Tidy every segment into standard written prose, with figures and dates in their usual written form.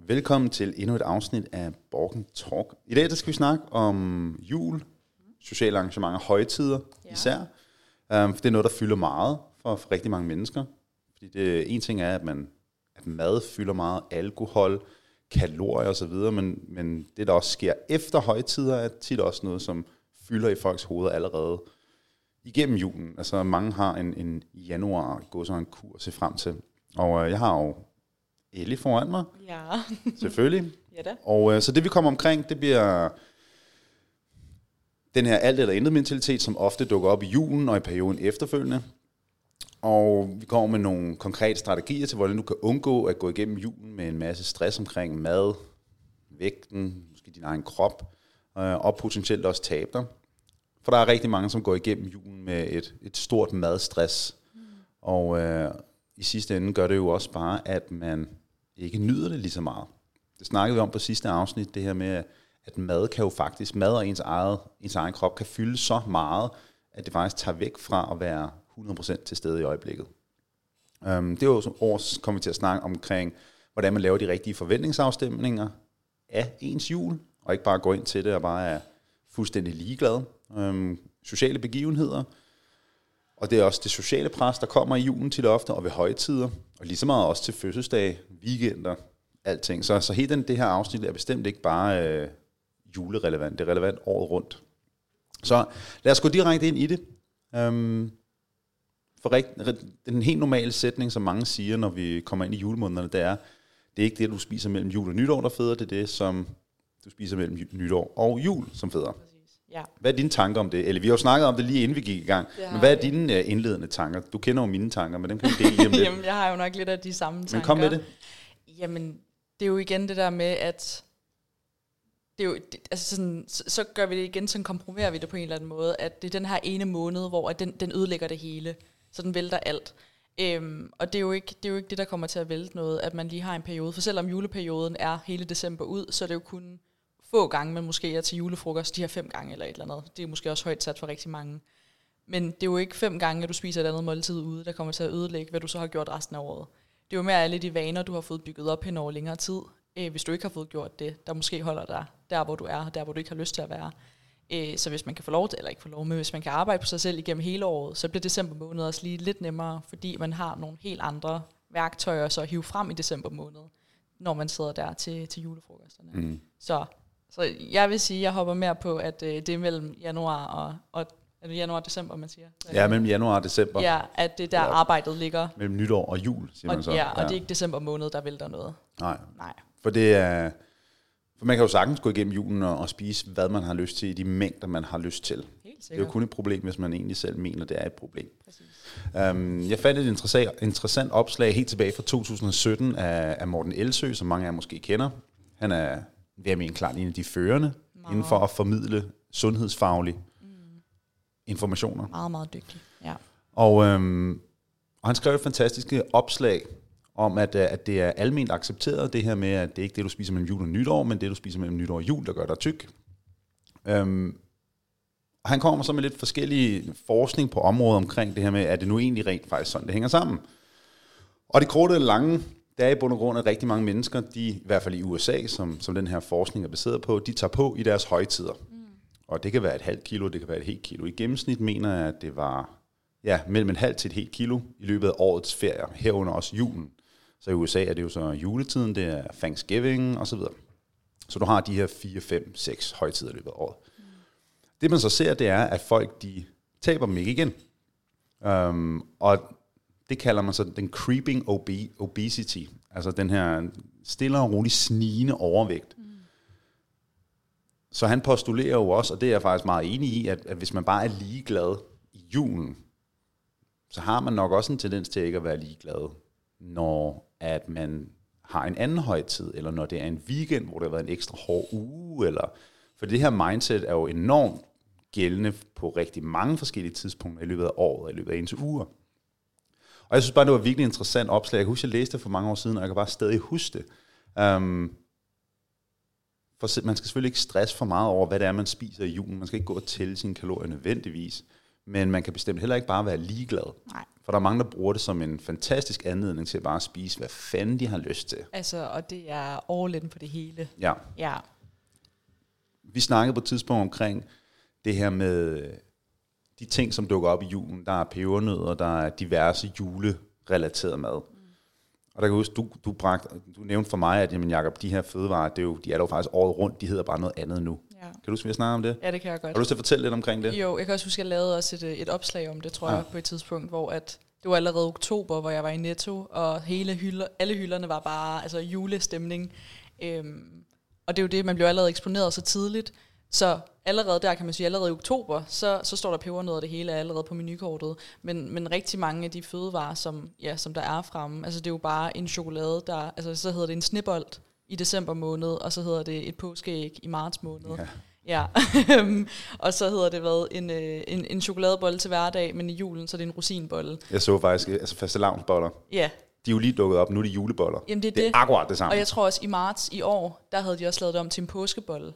Velkommen til endnu et afsnit af Borgen Talk. I dag der skal vi snakke om jul, sociale arrangementer, højtider især. For det er noget, der fylder meget for rigtig mange mennesker. Fordi en ting er, at mad fylder meget, alkohol, kalorier osv., men det, der også sker efter højtider, er tit også noget, som fylder i folks hoveder allerede igennem julen. Altså mange har en januar gå sådan en kur at se frem til. Og jeg har jo Ellie foran mig. Ja. Selvfølgelig. Ja da. Og så det vi kommer omkring, det bliver den her alt eller intet mentalitet, som ofte dukker op i julen og i perioden efterfølgende. Og vi kommer med nogle konkrete strategier til, hvordan du kan undgå at gå igennem julen med en masse stress omkring mad, vægten, måske din egen krop, og potentielt også tabe dig. For der er rigtig mange, som går igennem julen med et stort madstress. Og i sidste ende gør det jo også bare, at man ikke nyder det lige så meget. Det snakkede vi om på sidste afsnit, det her med, at mad og ens egen krop kan fylde så meget, at det faktisk tager væk fra at være 100% til stede i øjeblikket. Det er jo også kommer vi til at snakke omkring, hvordan man laver de rigtige forventningsafstemninger af ens jul, og ikke bare gå ind til det og bare er fuldstændig ligeglad. Sociale begivenheder, og det er også det sociale pres, der kommer i julen til ofte, og ved højtider, og lige så meget også til fødselsdage, weekender, alting. Så hele det her afsnit er bestemt ikke bare julerelevant, det er relevant året rundt. Så lad os gå direkte ind i det. For den helt normale sætning, som mange siger, når vi kommer ind i julemånederne, det er ikke det, du spiser mellem jul og nytår, der føder, det er det, som du spiser mellem nytår og jul, som føder. Ja. Hvad er dine tanker om det? Eller vi har jo snakket om det lige inden vi gik i gang. Men hvad er dine indledende tanker? Du kender jo mine tanker, men dem kan vi dele lige om lidt. Jamen, jeg har jo nok lidt af de samme tanker. Men kom med det. Jamen, det er jo igen det der med, at det er jo, altså sådan, så gør vi det igen, så komprimerer vi det på en eller anden måde, at det er den her ene måned, hvor at den ødelægger det hele, så den vælter alt. Og det er jo ikke det, der kommer til at vælte noget, at man lige har en periode. For selvom juleperioden er hele december ud, så er det jo kun få gange, man måske er til julefrokost, de her 5 gange eller et eller andet. Det er måske også højt sat for rigtig mange. Men det er jo ikke 5 gange, at du spiser et andet måltid ude, der kommer til at ødelægge, hvad du så har gjort resten af året. Det er jo mere alle de vaner, du har fået bygget op hen over længere tid, hvis du ikke har fået gjort det, der måske holder dig der, hvor du er, der, hvor du ikke har lyst til at være. Så hvis man kan få lov til, eller ikke få lov, men hvis man kan arbejde på sig selv igennem hele året, så bliver december måned også lige lidt nemmere, fordi man har nogle helt andre værktøjer så at hive frem i december måned, når man sidder der til julefrokosterne. Mm. Så jeg vil sige, at jeg hopper mere på, at det er mellem januar og er det januar og december, man siger? Ja, mellem januar og december. Ja, at det der arbejdet ligger. Mellem nytår og jul, siger man så. Ja, og det er ikke december måned, der vælter noget. Nej. For man kan jo sagtens gå igennem julen og spise, hvad man har lyst til, i de mængder, man har lyst til. Helt sikkert. Det er jo kun et problem, hvis man egentlig selv mener, det er et problem. Jeg fandt et interessant opslag helt tilbage fra 2017 af Morten Elsø, som mange af jer måske kender. Han er ved at mene klart en af de førende inden for at formidle sundhedsfaglige informationer. Meget, meget dygtig, ja. Og han skrev et fantastisk opslag om, at det er alment accepteret, det her med, at det ikke er det, du spiser mellem jul og nytår, men det, du spiser mellem nytår og jul, der gør dig tyk. Og han kommer så med lidt forskellige forskning på området omkring det her med, at det nu egentlig rent faktisk sådan, det hænger sammen. Og det korte og lange, der er i bund og grund, at rigtig mange mennesker, de, i hvert fald i USA, som den her forskning er baseret på, de tager på i deres højtider. Og det kan være et halvt kilo, det kan være et helt kilo. I gennemsnit mener jeg, at det var mellem et halvt til et helt kilo i løbet af årets ferier, herunder også julen. Så i USA er det jo så juletiden, det er Thanksgiving osv. Så du har de her 4, 5, 6 højtider i løbet af året. Det man så ser, det er, at folk de taber dem ikke igen. Og det kalder man så den creeping obesity. Altså den her stille og roligt snigende overvægt. Så han postulerer jo også, og det er jeg faktisk meget enig i, at hvis man bare er ligeglad i julen, så har man nok også en tendens til ikke at være ligeglad, når at man har en anden højtid, eller når det er en weekend, hvor det har været en ekstra hård uge, eller for det her mindset er jo enormt gældende på rigtig mange forskellige tidspunkter i løbet af året, og i løbet af ens uger. Og jeg synes bare, det var virkelig interessant opslag. Jeg kan huske, jeg læste det for mange år siden, og jeg kan bare stadig huske det. For man skal selvfølgelig ikke stresse for meget over, hvad det er, man spiser i julen. Man skal ikke gå og tælle sine kalorier nødvendigvis. Men man kan bestemt heller ikke bare være ligeglad. Nej. For der er mange, der bruger det som en fantastisk anledning til at bare spise, hvad fanden de har lyst til. Altså, og det er all in på det hele. Ja. Ja. Vi snakkede på et tidspunkt omkring det her med de ting, som dukker op i julen. Der er pebernødder, der er diverse julerelateret mad. Og der kan jeg huske, du nævnte for mig, at jamen, Jacob, de her fødevarer, de er der jo faktisk året rundt, de hedder bare noget andet nu. Ja. Kan du huske, vi har snakket om det? Ja, det kan jeg godt. Har du lyst til at fortælle lidt omkring det? Jo, jeg kan også huske, at jeg lavede også et opslag om det, tror jeg, på et tidspunkt, hvor at det var allerede oktober, hvor jeg var i Netto, og alle hylderne var bare altså julestemning. Og det er jo det, man blev allerede eksponeret så tidligt. Så allerede der kan man sige, allerede i oktober, så står der pebernødder, det hele er allerede på menukortet. Men rigtig mange af de fødevarer, som der er fremme, altså det er jo bare en chokolade, altså så hedder det en snebold i december måned, og så hedder det et påskeæg i marts måned. Ja. Og så hedder det en chokoladebolle til hverdag, men i julen så er det en rosinbolle. Jeg så faktisk fastelavnsboller. Ja. De er jo lige dukket op, nu er de juleboller. Jamen det er akkurat det samme. Og jeg tror også i marts i år, der havde de også lavet det om til en påskebolle.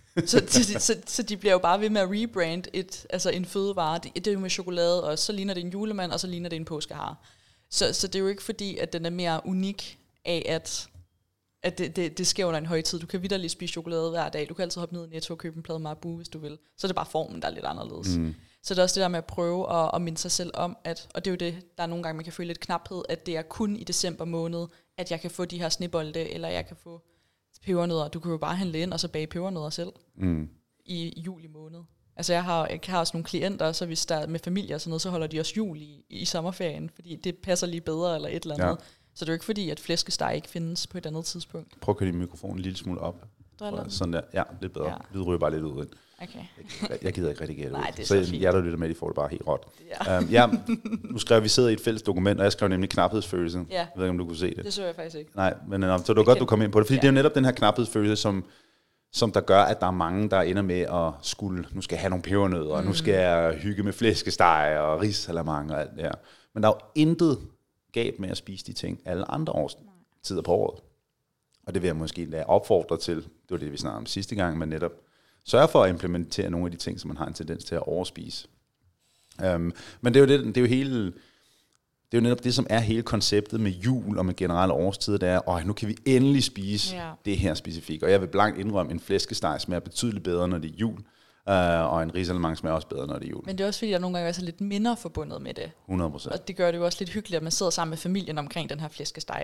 så de bliver jo bare ved med at rebrande en fødevare. Det er jo med chokolade, og så ligner det en julemand, og så ligner det en påskehare. Så det er jo ikke fordi, at den er mere unik af, at det sker under en højtid. Du kan vitterligt spise chokolade hver dag. Du kan altid hoppe ned i Netto og købe en plade Marabu, hvis du vil. Så er det bare formen, der er lidt anderledes. Så det er også det der med at prøve at minde sig selv om, og det er jo det, der er nogle gange, man kan føle lidt knaphed, at det er kun i december måned, at jeg kan få de her snebolde, eller jeg kan få pebernødder. Du kan jo bare handle ind og så bage pebernødder selv i juli måned. Altså jeg har også nogle klienter, så hvis der er med familie og sådan noget, så holder de også jul i sommerferien, fordi det passer lige bedre eller et eller andet. Ja. Så det er jo ikke fordi, at flæskesteg ikke findes på et andet tidspunkt. Prøv at køre din mikrofon en lille smule op. Sådan der. Ja, lidt bedre. Lyd ryger bare lidt ud. Okay. Jeg gider ikke redigere det. Nej, det er så jeg der lytter med, de får det bare helt råt. Ja. Nu skrev vi sidder i et fælles dokument, og jeg skrev nemlig knaphedsfølelse. Ja. Jeg ved ikke, om du kunne se det. Det så jeg faktisk ikke. Nej, men så det var godt, du kom ind på det, fordi det er jo netop den her knaphedsfølelse, som der gør, at der er mange, der ender med at nu skal jeg have nogle pebernødder, og nu skal jeg hygge med flæskesteg og risalamande og alt det her. Men der er jo intet galt med at spise de ting alle andre årstider på året. Og det vil jeg måske lade opfordre til, det var det, vi snakkede om sidste gang, men netop sørge for at implementere nogle af de ting, som man har en tendens til at overspise. Men det er jo netop det, som er hele konceptet med jul og med generelle årstider, det er, nu kan vi endelig spise det her specifikt. Og jeg vil blankt indrømme, en flæskesteg smager betydeligt bedre, når det er jul, og en risalamande smager også bedre, når det er jul. Men det er også fordi, der nogle gange er så lidt minder forbundet med det. 100%. Og det gør det jo også lidt hyggeligt, at man sidder sammen med familien omkring den her flæskesteg.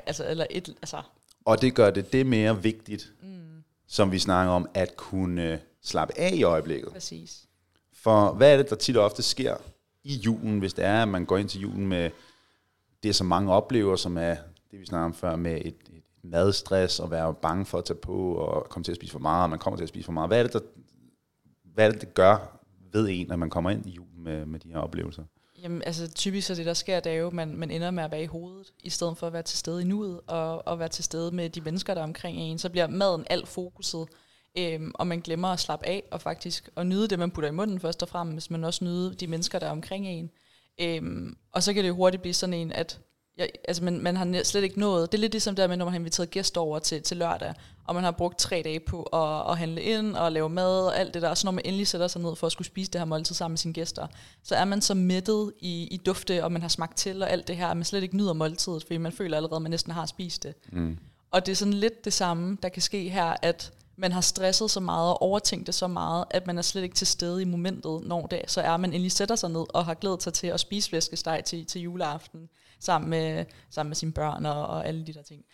Og det gør det mere vigtigt, som vi snakker om, at kunne slappe af i øjeblikket. Præcis. For hvad er det, der tit og ofte sker i julen, hvis det er, at man går ind til julen med det, som mange oplever, som er det, vi snakker om før, med et madstress, og være bange for at tage på, og komme til at spise for meget, og man kommer til at spise for meget. Hvad er det, det gør ved en, at man kommer ind i julen med de her oplevelser? Jamen, altså typisk så det, der sker, det er jo, man ender med at være i hovedet, i stedet for at være til stede i nuet, og være til stede med de mennesker, der er omkring en. Så bliver maden alt fokuset, og man glemmer at slappe af, og faktisk at nyde det, man putter i munden først og fremmest, men også nyde de mennesker, der er omkring en. Og så kan det jo hurtigt blive sådan en, at man har slet ikke nået. Det er lidt ligesom der med, når man har inviteret gæster over til lørdag, og man har brugt 3 dage på at handle ind og lave mad og alt det der. Så når man endelig sætter sig ned for at skulle spise det her måltid sammen med sine gæster, så er man så mættet i dufte, og man har smagt til og alt det her, at man slet ikke nyder måltidet, fordi man føler allerede, at man næsten har spist det. Og det er sådan lidt det samme, der kan ske her, at man har stresset så meget og overtænkt det så meget, at man er slet ikke til stede i momentet, når det så er, man endelig sætter sig ned og har glædet sig til at spise flæskesteg til juleaften sammen med sine børn og alle de der ting.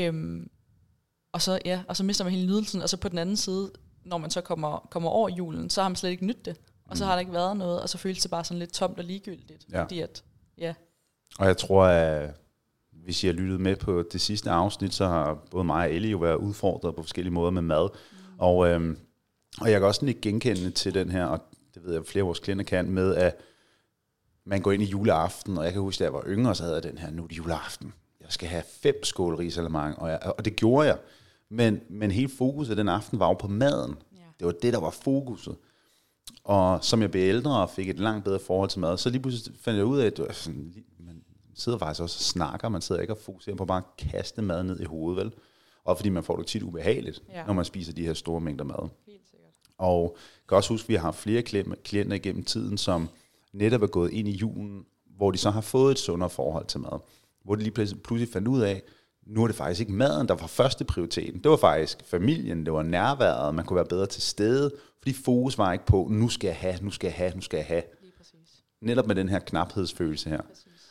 Og så mister man hele nydelsen, og så på den anden side, når man så kommer over julen, så har man slet ikke nydt det, og så har der ikke været noget, og så føles det bare sådan lidt tomt og ligegyldigt. Fordi Og jeg tror, at hvis I har lyttet med på det sidste afsnit, så har både mig og Ellie jo været udfordret på forskellige måder med mad. Og jeg kan også lidt genkende til den her, og det ved jeg, flere af vores klienter kan, med at man går ind i juleaften, og jeg kan huske, da jeg var yngre, så havde jeg den her, nu er det juleaften. Jeg skal have 5 skål risalamande, og det gjorde jeg. Men hele fokuset den aften var jo på maden. Det var det, der var fokuset. Og som jeg blev ældre og fik et langt bedre forhold til mad, så lige pludselig fandt jeg ud af, at det var sådan, man sidder faktisk også og snakker, man sidder ikke og fokuserer på bare at kaste mad ned i hovedet, vel? Og fordi man får det tit ubehageligt, når man spiser de her store mængder mad. Helt sikkert. Og jeg kan også huske, at vi har haft flere klienter igennem tiden, som netop er gået ind i julen, hvor de så har fået et sundere forhold til mad. Hvor de lige pludselig fandt ud af, nu er det faktisk ikke maden, der var første prioriteten. Det var faktisk familien, det var nærværet, man kunne være bedre til stede, fordi fokus var ikke på, nu skal jeg have. Lige præcis. Netop med den her knaphedsfølelse her.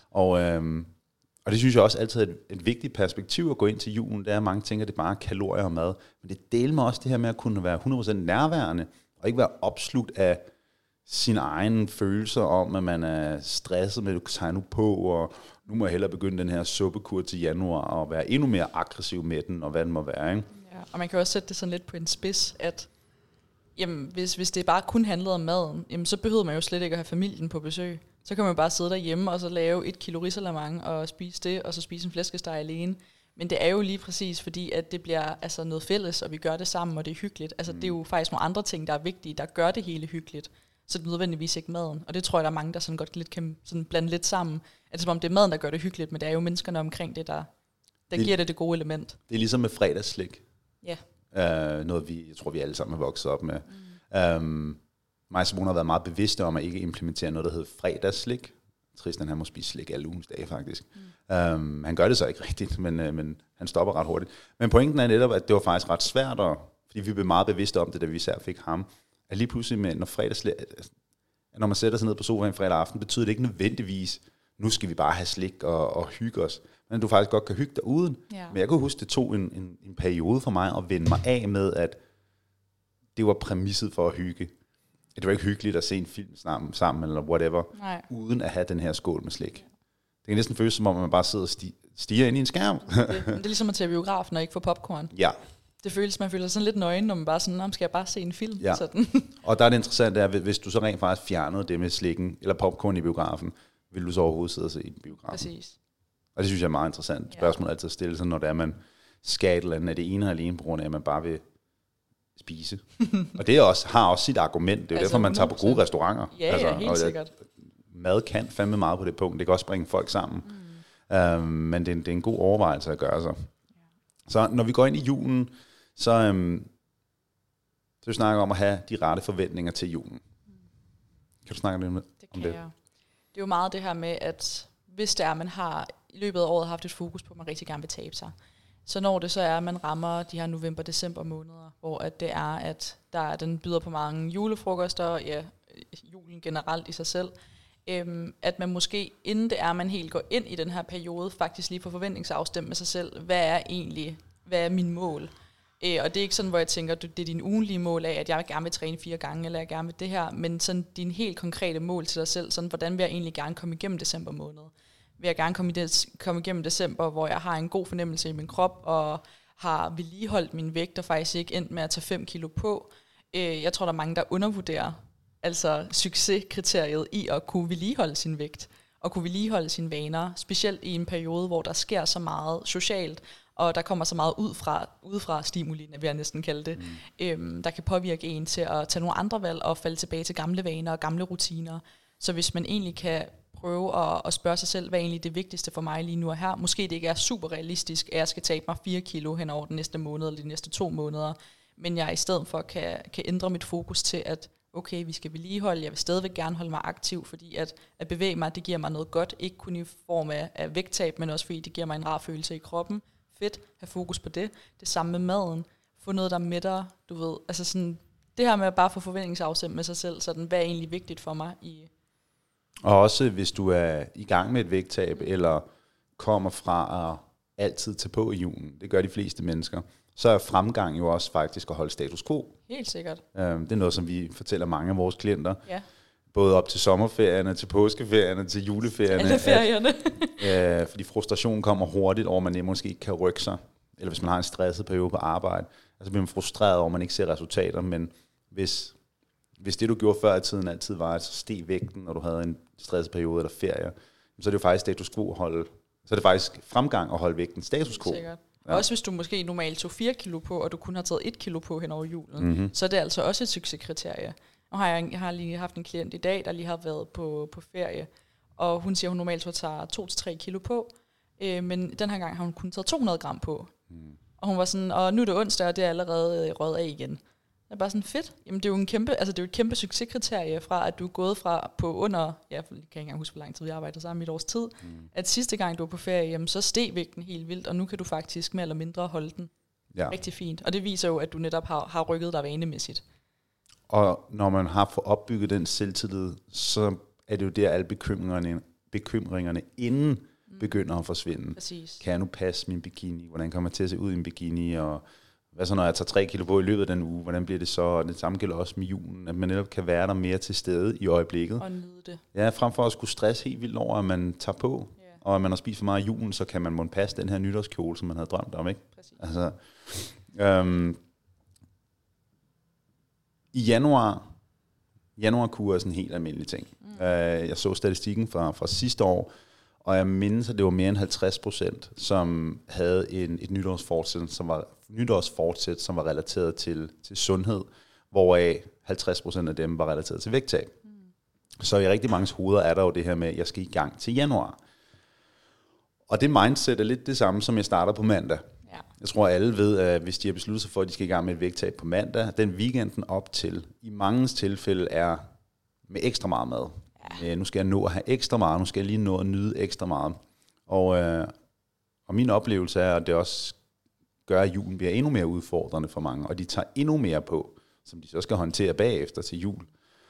Og det synes jeg også altid er et vigtigt perspektiv at gå ind til julen. Det er, at mange tænker, at det er bare kalorier og mad. Men det deler mig også det her med at kunne være 100% nærværende, og ikke være opslugt af sine egne følelser om, at man er stresset med, at du tager nu på, og nu må jeg hellere begynde den her suppekur til januar, og være endnu mere aggressiv med den, og hvad den må være. Ikke? Ja, og man kan også sætte det sådan lidt på en spids, at jamen, hvis det bare kun handlede om maden, jamen, så behøvede man jo slet ikke at have familien på besøg. Så kan man bare sidde derhjemme og så lave 1 kilo risalamande og spise det, og så spise en flæskesteg alene. Men det er jo lige præcis fordi, at det bliver altså noget fælles, og vi gør det sammen, og det er hyggeligt. Altså det er jo faktisk nogle andre ting, der er vigtige, der gør det hele hyggeligt. Så det er nødvendigvis ikke maden. Og det tror jeg, der er mange, der sådan godt lidt kan sådan blande lidt sammen. At som om det er maden, der gør det hyggeligt, men det er jo menneskerne omkring det, der giver det gode element. Det er ligesom med fredagsslik. Ja. Noget, jeg tror, vi alle sammen har vokset op med. Mig og Simone har været meget bevidste om at ikke implementere noget, der hedder fredagsslik. Tristan, han må spise slik alle ugens dage, faktisk. Han gør det så ikke rigtigt, men han stopper ret hurtigt. Men pointen er netop, at det var faktisk ret svært, fordi vi blev meget bevidste om det, da vi især fik ham. At lige pludselig, når man sætter sig ned på sofaen fredag aften, betyder det ikke nødvendigvis, nu skal vi bare have slik og hygge os. Men du faktisk godt kan hygge dig uden. Ja. Men jeg kan huske, det tog en periode for mig at vende mig af med, at det var præmisset for at hygge. Det var ikke hyggeligt at se en film sammen eller whatever, uden at have den her skål med slik. Det kan næsten føles som om, man bare sidder og stiger ind i en skærm. Det er ligesom at tage biografen og ikke få popcorn. Ja. Man føler sådan lidt nøgen, når man bare sådan, skal jeg bare se en film? Ja. Sådan. Og der er det interessante, at hvis du så rent faktisk fjernede det med slikken, eller popcorn i biografen, vil du så overhovedet sidde og se i biografen? Præcis. Og det synes jeg er meget interessant. Spørgsmålet altid at stille sig, når det er, man skal et eller andet af det ene og alene, på grund af, at man bare vil spise. Og det har også sit argument. Det er jo derfor, man tager på gode restauranter. Ja, helt sikkert. Mad kan fandme meget på det punkt. Det kan også bringe folk sammen. Men det er en god overvejelse at gøre sig. Så når vi går ind i julen, så vi snakker om at have de rette forventninger til julen. Kan du snakke lidt om det? Det kan jeg. Det er jo meget det her med, at hvis det er, man har i løbet af året haft et fokus på, at man rigtig gerne vil tabe sig, så når det så er, at man rammer de her november-december måneder, hvor at det er, at den byder på mange julefrokoster, ja, julen generelt i sig selv, at man måske, inden det er, man helt går ind i den her periode, faktisk lige får forventningsafstemt med sig selv, hvad er min mål? Og det er ikke sådan, hvor jeg tænker, det er din ugenlige mål af, at jeg gerne vil træne 4 gange, eller jeg gerne vil det her, men sådan din helt konkrete mål til dig selv, sådan hvordan vil jeg egentlig gerne komme igennem december måned? Vil jeg gerne komme igennem december, hvor jeg har en god fornemmelse i min krop, og har vedligeholdt min vægt, og faktisk ikke endt med at tage 5 kilo på? Jeg tror, der er mange, der undervurderer altså succeskriteriet i at kunne vedligeholde sin vægt, og kunne vedligeholde sine vaner, specielt i en periode, hvor der sker så meget socialt, og der kommer så meget udefra stimuli, vil jeg næsten kalde det, der kan påvirke en til at tage nogle andre valg og falde tilbage til gamle vaner og gamle rutiner. Så hvis man egentlig kan prøve at spørge sig selv, hvad er egentlig det vigtigste for mig lige nu og her, måske det ikke er super realistisk, at jeg skal tabe mig 4 kilo hen over den næste måned eller de næste 2 måneder, men jeg i stedet for kan ændre mit fokus til, at okay, vi skal vedligeholde, jeg vil stadigvæk gerne holde mig aktiv, fordi at bevæge mig, det giver mig noget godt, ikke kun i form af vægttab, men også fordi det giver mig en rar følelse i kroppen. Fedt, have fokus på det. Det samme med maden. Få noget, der mætter, du ved. Altså sådan, det her med at bare få forventningsafstemt med sig selv, sådan, hvad er egentlig vigtigt for mig i... Og også hvis du er i gang med et vægttab, eller kommer fra at altid tage på i julen, det gør de fleste mennesker, så er fremgang jo også faktisk at holde status quo. Helt sikkert. Det er noget, som vi fortæller mange af vores klienter. Ja. Både op til sommerferierne, til påskeferierne, til juleferierne. Alle ferierne. Fordi frustrationen kommer hurtigt over, at man måske ikke kan rykke sig. Eller hvis man har en stresset periode på arbejde, så bliver man frustreret over, at man ikke ser resultater. Men hvis det, du gjorde før i tiden, altid var at steg vægten, når du havde en stresset periode eller ferie, så er det jo faktisk status quo så er det faktisk fremgang at holde vægten status quo. Sikkert. Ja. Også hvis du måske normalt tog 4 kilo på, og du kun har taget 1 kilo på hen over julen, så er det altså også et succeskriterie. Og jeg har lige haft en klient i dag, der lige har været på ferie, og hun siger, at hun normalt tager 2-3 kilo på, men den her gang har hun kun taget 200 gram på. Og hun var sådan, og nu er det onsdag, og det er allerede røget af igen. Det er bare sådan fedt. Jamen det er jo det er jo et kæmpe succeskriterie fra, at du er gået fra på under, jeg kan ikke engang huske, hvor lang tid vi arbejdede sammen i et års tid, at sidste gang du var på ferie, jamen så steg vægten helt vildt, og nu kan du faktisk mere eller mindre holde den rigtig fint. Og det viser jo, at du netop har rykket dig vanemæssigt. Og når man har fået opbygget den selvtillid, så er det jo der alle bekymringerne inden begynder at forsvinde. Præcis. Kan jeg nu passe min bikini? Hvordan kommer jeg til at se ud i en bikini? Og hvad så, når jeg tager 3 kilo på i løbet af den uge? Hvordan bliver det så? Og det samme gælder også med julen. At man netop kan være der mere til stede i øjeblikket. Og nyde det. Ja, frem for at skulle stresse helt vildt over, at man tager på. Yeah. Og at man har spist for meget i julen, så kan man passe den her nytårskjole, som man havde drømt om, ikke? Præcis. Altså, i januar-kur er sådan en helt almindelig ting. Jeg så statistikken fra sidste år, og jeg mindes, at det var mere end 50%, som havde et nytårsfortsæt, som var relateret til sundhed, hvoraf 50% af dem var relateret til vægttab. Så i rigtig mange hoveder er der jo det her med, at jeg skal i gang til januar. Og det mindset er lidt det samme, som jeg starter på mandag. Ja. Jeg tror, alle ved, at hvis de har besluttet sig for, at de skal i gang med et vægttab på mandag, den weekenden op til, i manges tilfælde, er med ekstra meget mad. Ja. Nu skal jeg nå at have ekstra meget, nu skal jeg lige nå at nyde ekstra meget. Og min oplevelse er, at det også gør, at julen bliver endnu mere udfordrende for mange, og de tager endnu mere på, som de så skal håndtere bagefter til jul.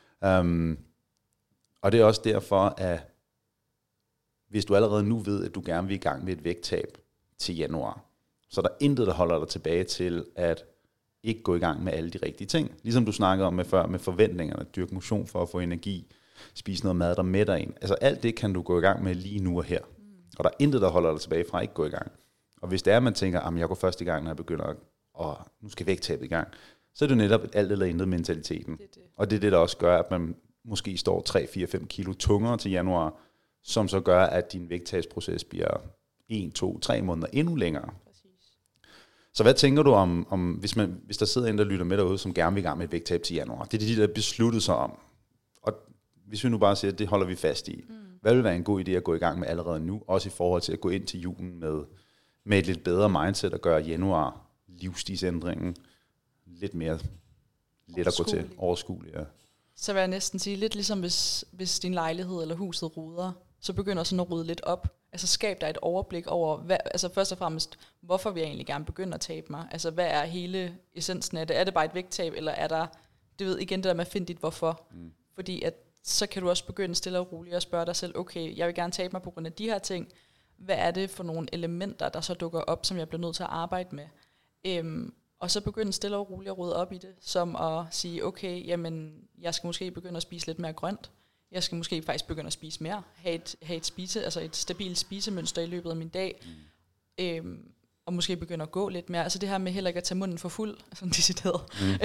Og det er også derfor, at hvis du allerede nu ved, at du gerne vil i gang med et vægttab til januar, så er der intet, der holder dig tilbage til at ikke gå i gang med alle de rigtige ting. Ligesom du snakkede om før med forventningerne, dyrke motion for at få energi, spise noget mad, der mætter en. Altså alt det kan du gå i gang med lige nu og her. Og der er intet, der holder dig tilbage fra at ikke gå i gang. Og hvis det er, at man tænker, at jeg går først i gang, når jeg begynder nu skal vægttabet i gang, så er det netop alt eller intet mentaliteten. Det. Og det er det, der også gør, at man måske står 3, 4, 5 kilo tungere til januar, som så gør, at din vægttabsproces bliver 1, 2, 3 måneder endnu længere. Præcis. Så hvad tænker du om hvis der sidder en, der lytter med derude, som gerne vil i gang med et vægttab til januar? Det er de, der besluttet sig om. Og hvis vi nu bare siger, at det holder vi fast i. Hvad vil være en god idé at gå i gang med allerede nu, også i forhold til at gå ind til julen med et lidt bedre mindset og gøre januar livsstilsændringen lidt mere let at gå til, overskuelig. Ja. Så vil jeg næsten sige, lidt ligesom hvis din lejlighed eller huset roder, så begynder sådan at rydde lidt op. Altså skab dig et overblik over, altså først og fremmest, hvorfor vil jeg egentlig gerne begynde at tabe mig? Altså hvad er hele essensen af det? Er det bare et vægttab, eller er der, igen det der med at finde dit hvorfor? Fordi at så kan du også begynde stille og roligt og spørge dig selv, okay, jeg vil gerne tabe mig på grund af de her ting. Hvad er det for nogle elementer, der så dukker op, som jeg bliver nødt til at arbejde med? Og så begynde stille og roligt at rydde op i det, som at sige, okay, jamen, jeg skal måske begynde at spise lidt mere grønt. Jeg skal måske faktisk begynde at spise mere. Have et stabilt spisemønster i løbet af min dag. Og måske begynde at gå lidt mere. Altså det her med heller ikke at tage munden for fuld, sådan decideret.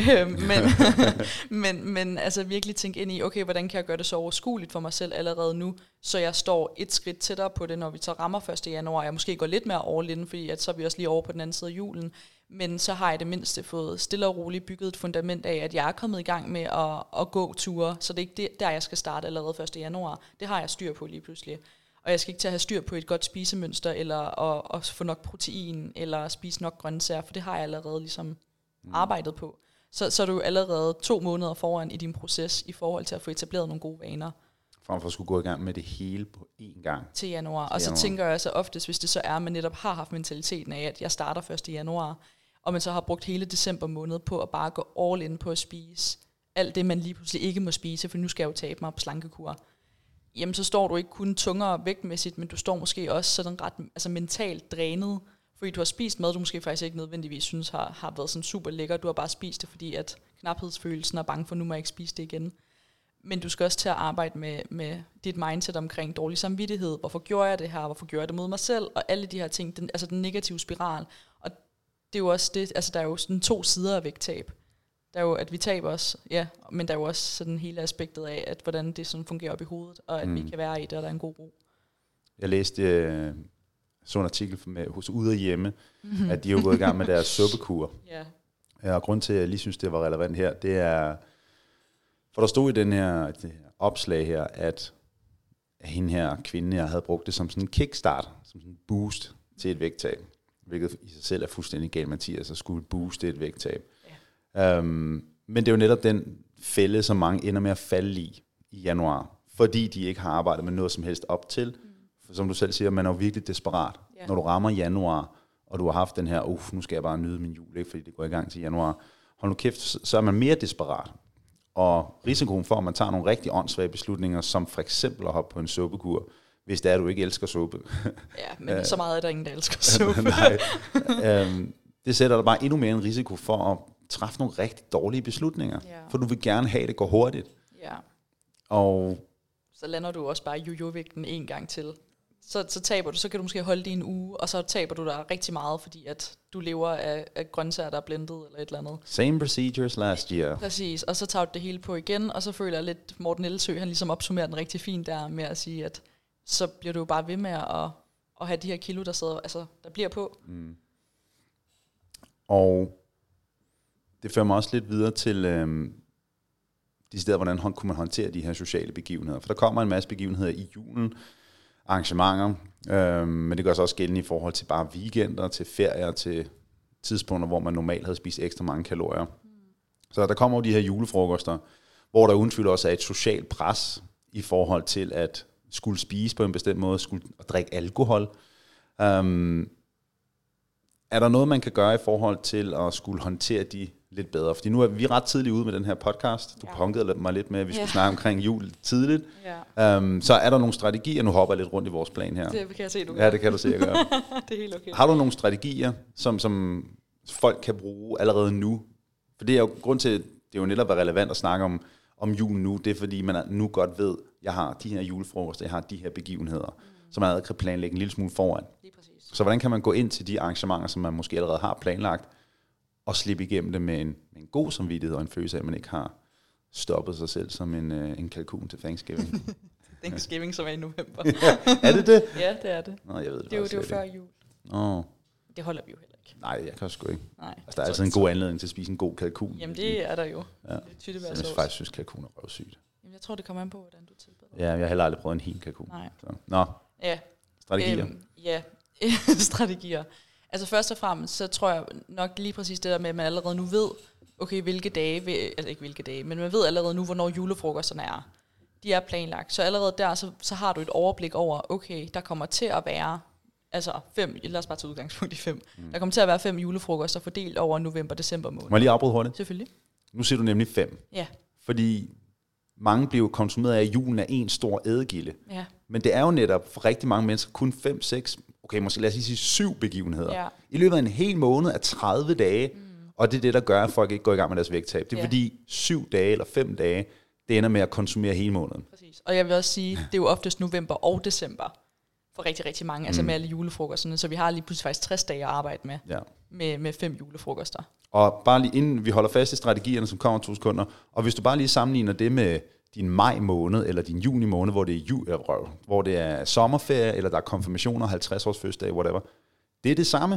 Men altså virkelig tænke ind i, okay, hvordan kan jeg gøre det så overskueligt for mig selv allerede nu, så jeg står et skridt tættere på det, når vi så rammer 1. januar. Jeg måske går lidt mere all in, fordi at så er vi også lige over på den anden side af julen. Men så har jeg det mindste fået stille og roligt bygget et fundament af, at jeg er kommet i gang med at gå ture, så det er ikke der, jeg skal starte allerede 1. januar. Det har jeg styr på lige pludselig. Og jeg skal ikke til at have styr på et godt spisemønster, eller at få nok protein, eller spise nok grøntsager, for det har jeg allerede ligesom arbejdet på. Så er du allerede 2 måneder foran i din proces, i forhold til at få etableret nogle gode vaner. Frem for at skulle gå i gang med det hele på én gang. Til januar. Og så tænker jeg så oftest, hvis det så er, at man netop har haft mentaliteten af, at jeg starter 1. januar, og man så har brugt hele december måned på at bare gå all in på at spise alt det, man lige pludselig ikke må spise, for nu skal jeg jo tabe mig på slankekur. Jamen så står du ikke kun tungere vægtmæssigt, men du står måske også sådan ret mentalt drænet, fordi du har spist mad, du måske faktisk ikke nødvendigvis synes har været sådan super lækker. Du har bare spist det, fordi at knaphedsfølelsen er bange for, nu må jeg ikke spise det igen. Men du skal også til at arbejde med dit mindset omkring dårlig samvittighed. Hvorfor gjorde jeg det her? Hvorfor gjorde jeg det mod mig selv? Og alle de her ting, den negative spiral. Og det er jo også det, altså der er jo sådan 2 sider af vægttab. Der er jo, at vi taber os, ja, men der er jo også sådan hele aspektet af, at hvordan det sådan fungerer op i hovedet, og at vi kan være i det, og der er en god ro. Jeg læste sådan en artikel hos Ude og Hjemme, at de har gået i gang med deres suppekur. Og grund til, at jeg lige synes, det var relevant her, det er, for der stod i det her opslag her, at hende her kvinde, jeg havde brugt det som sådan en kickstart, som sådan en boost til et vægttab, hvilket i sig selv er fuldstændig galt, Mathias, at skulle booste et vægttab. Men det er jo netop den fælde, som mange ender med at falde i januar, fordi de ikke har arbejdet med noget som helst op til. For som du selv siger, man er jo virkelig desperat. Yeah. Når du rammer januar, og du har haft den her, nu skal jeg bare nyde min jul, ikke, fordi det går i gang til januar. Hold nu kæft, så er man mere desperat. Og risikoen for, at man tager nogle rigtig åndssvage beslutninger, som for eksempel at hoppe på en suppekur, hvis det er, at du ikke elsker suppe. Ja, men så meget er der ingen, der elsker suppe. Nej. Det sætter dig bare endnu mere en risiko for at træffe nogle rigtig dårlige beslutninger. Yeah. For du vil gerne have, at det går hurtigt. Ja. Og så lander du også bare jojo-vægten en gang til. Så taber du, så kan du måske holde det i en uge, og så taber du dig rigtig meget, fordi at du lever af grøntsager, der er blendet eller et eller andet. Same procedures last year. Præcis, og så tager du det hele på igen, og så føler jeg lidt, Morten Elsø, han ligesom opsummerer den rigtig fint der med at sige, at så bliver du jo bare ved med at have de her kilo, der bliver på. Mm. Og det fører mig også lidt videre til de steder, hvordan kunne man håndtere de her sociale begivenheder. For der kommer en masse begivenheder i julen, arrangementer, men det gør sig også gældende i forhold til bare weekender, til ferier, til tidspunkter, hvor man normalt havde spist ekstra mange kalorier. Så der kommer jo de her julefrokoster, hvor der uden tvivl også er et socialt pres i forhold til at skulle spise på en bestemt måde, at drikke alkohol. Er der noget, man kan gøre i forhold til at skulle håndtere de lidt bedre? Fordi nu er vi ret tidligt ude med den her podcast. Du punkede mig lidt med, at vi skulle snakke omkring jul tidligt. Ja. Så er der nogle strategier? Nu hopper jeg lidt rundt i vores plan her. Det kan jeg se, du gør. Ja, det kan du se, jeg gør. Det er helt okay. Har du nogle strategier, som folk kan bruge allerede nu? For det er jo grund til, det er jo netop relevant at snakke om julen nu. Det er fordi, man nu godt ved, jeg har de her julefrokoster, jeg har de her begivenheder, som man allerede kan planlægge en lille smule foran. Så hvordan kan man gå ind til de arrangementer, som man måske allerede har planlagt, og slippe igennem det med en god samvittighed og en følelse af, at man ikke har stoppet sig selv som en kalkun til Thanksgiving? Thanksgiving, som er i november. Ja, er det det? Ja, det er det. Nå, jeg ved det. Det er jo før jul. Det holder vi jo heller ikke. Nej, jeg kan sgu ikke. Nej, altså, der er altid en god anledning til at spise en god kalkun. Jamen, det er der jo. Ja. Jeg faktisk synes, kalkun er røvsygt. Jamen, jeg tror, det kommer an på, hvordan du tilbereder. Ja, jeg har heller aldrig prøvet en hel kalkun. Nej. Så. Nå, ja. Strategier. Ja, strategier. Altså først og fremmest, så tror jeg nok lige præcis det der med, at man allerede nu ved, okay, hvilke dage, altså ikke hvilke dage, men man ved allerede nu, hvornår julefrokosterne er. De er planlagt. Så allerede der, så har du et overblik over, okay, der kommer til at være, altså 5, lad os bare tage udgangspunkt i 5. Der kommer til at være 5 julefrokoster fordelt over november-december måned. Må jeg lige afbryde hurtigt? Selvfølgelig. Nu siger du nemlig 5. Ja. Fordi mange bliver konsumeret af, at julen er en stor ædegilde. Ja. Men det er jo netop for rigtig mange mennesker kun 5, 6, okay, måske lad os lige sige 7 begivenheder. Ja. I løbet af en hel måned af 30 dage, og det er det, der gør, at folk ikke går i gang med deres vægttab. Det er fordi 7 dage eller 5 dage, det ender med at konsumere hele måneden. Præcis. Og jeg vil også sige, det er jo oftest november og december for rigtig, rigtig mange, altså med alle julefrokosterne. Så vi har lige pludselig faktisk 60 dage at arbejde med, med 5 julefrokoster. Og bare lige inden vi holder fast i strategierne, som kommer 2 sekunder, og hvis du bare lige sammenligner det med din maj måned, eller din juni måned, hvor det er hvor det er sommerferie, eller der er konfirmationer, 50 års fødselsdag, whatever. Det er det samme.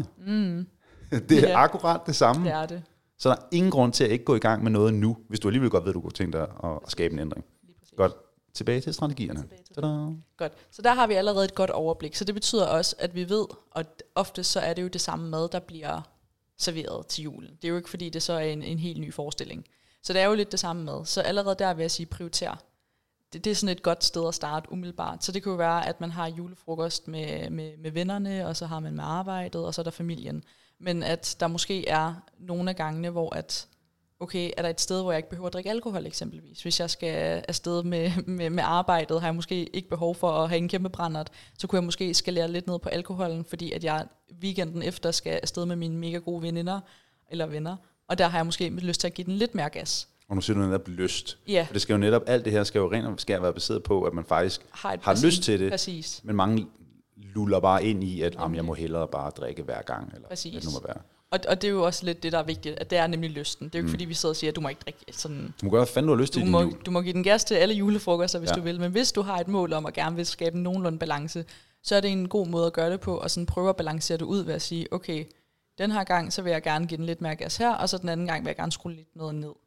Det er akkurat det samme. Det er det. Så der er ingen grund til at ikke gå i gang med noget nu, hvis du alligevel godt ved, at du kunne tænke dig at skabe en ændring. Godt. Tilbage til strategierne. Godt. Så der har vi allerede et godt overblik. Så det betyder også, at vi ved, og ofte så er det jo det samme mad, der bliver serveret til julen. Det er jo ikke, fordi det så er en helt ny forestilling. Så det er jo lidt det samme mad. Så allerede der vil jeg sige, prioriter. Det er sådan et godt sted at starte umiddelbart. Så det kunne jo være, at man har julefrokost med vennerne, og så har man med arbejdet, og så er der familien. Men at der måske er nogle af gangene, hvor at, okay, er der et sted, hvor jeg ikke behøver at drikke alkohol eksempelvis? Hvis jeg skal afsted med arbejdet, har jeg måske ikke behov for at have en kæmpe brændert, så kunne jeg måske skalere lidt ned på alkoholen, fordi at jeg weekenden efter skal afsted med mine mega gode veninder, eller venner, og der har jeg måske lyst til at give den lidt mere gas. Og nu siger du netop lyst. Ja. For det skal jo netop, alt det her skal jo rent skal være baseret på, at man faktisk har lyst til det. Præcis. Men mange luller bare ind i, at jeg må hellere bare drikke hver gang. Eller præcis. Hvad det nu må være. Og det er jo også lidt det, der er vigtigt, at det er nemlig lysten. Det er jo ikke fordi, vi sidder og siger, at du må ikke drikke sådan. Du må gøre, hvad fanden du har lyst til i din jul. Du må give den gas til alle julefrokoster, hvis du vil. Men hvis du har et mål om at gerne vil skabe en nogenlunde balance, så er det en god måde at gøre det på, og sådan prøve at balancere det ud ved at sige, okay, den her gang, så vil jeg gerne give den lidt mere gas her, og så den anden gang vil jeg gerne skrue lidt noget ned.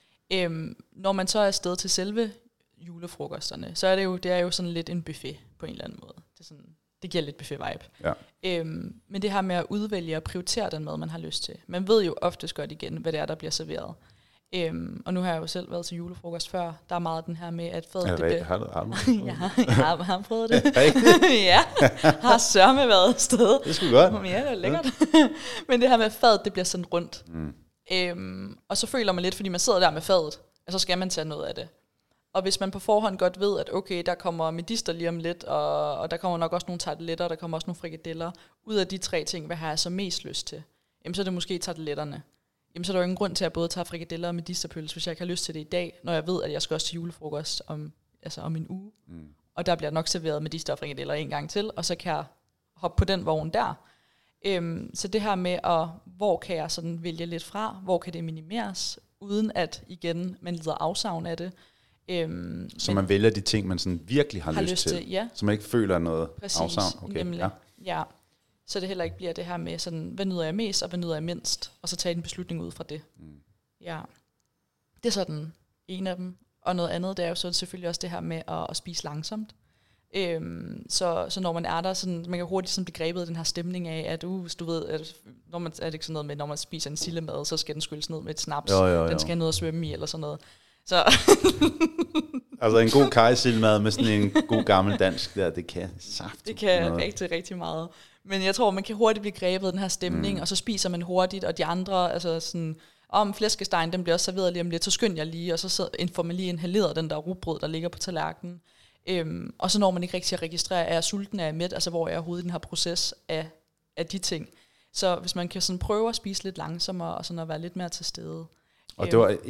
Når man så er afsted til selve julefrokosterne, så er det er jo sådan lidt en buffet på en eller anden måde. Det giver lidt buffet-vibe. Ja. Men det her med at udvælge og prioritere den mad, man har lyst til. Man ved jo oftest godt igen, hvad det er, der bliver serveret. Og nu har jeg jo selv været til julefrokost før. Der er meget den her med, at fadet... Ja, det har du? jeg har prøvet det. Ja, har sørme været afsted. Det skulle godt. Ja, det er lækkert. Men det her med fadet, det bliver sådan rundt. Og så føler man lidt, fordi man sidder der med fadet, at så skal man tage noget af det. Og hvis man på forhånd godt ved, at okay, der kommer medister lige om lidt, og der kommer nok også nogle tarteletter, der kommer også nogle frikadeller. Ud af de 3 ting, hvad har jeg så mest lyst til? Jamen, så er det måske tarteletterne. Jamen, så er der jo ingen grund til at både tage frikadeller og medisterpølse, hvis jeg ikke har lyst til det i dag, når jeg ved, at jeg skal også til julefrokost om en uge. Og der bliver nok serveret medister og frikadeller en gang til, og så kan jeg hoppe på den vogn der. Så det her med, hvor kan jeg sådan vælge lidt fra, hvor kan det minimeres, uden at igen man lider afsavn af det. Så man vælger de ting, man sådan virkelig har lyst til. Ja. Så man ikke føler noget præcis, afsavn. Okay. Nemlig. Ja. Så det heller ikke bliver det her med, sådan, hvad nyder jeg mest, og hvad nyder jeg mindst, og så tage en beslutning ud fra det. Ja. Det er sådan en af dem. Og noget andet, det er jo så selvfølgelig også det her med at spise langsomt. Så når man er der, sådan, man kan hurtigt sådan blive grebet af den her stemning af, at hvis du ved, at er det ikke sådan noget med, når man spiser en sillemad, så skal den skylles ned med et snaps. Jo. Den skal have noget at svømme i, eller sådan noget. Så altså en god kajsilmad med sådan en god gammel dansk der, det kan saft. Det kan rigtig, rigtig meget. Men jeg tror, man kan hurtigt blive grebet af den her stemning, og så spiser man hurtigt, og de andre, altså sådan, flæskestegen, den bliver også serveret lige om lidt, så skynd jeg lige, og så får man lige inhaleret den der rugbrød, der ligger på tallerkenen. Og så når man ikke rigtig registrerer, er jeg sulten, er jeg mæt, altså hvor er jeg overhovedet i den her proces af de ting. Så hvis man kan sådan prøve at spise lidt langsommere, og sådan at være lidt mere til stede. Og det var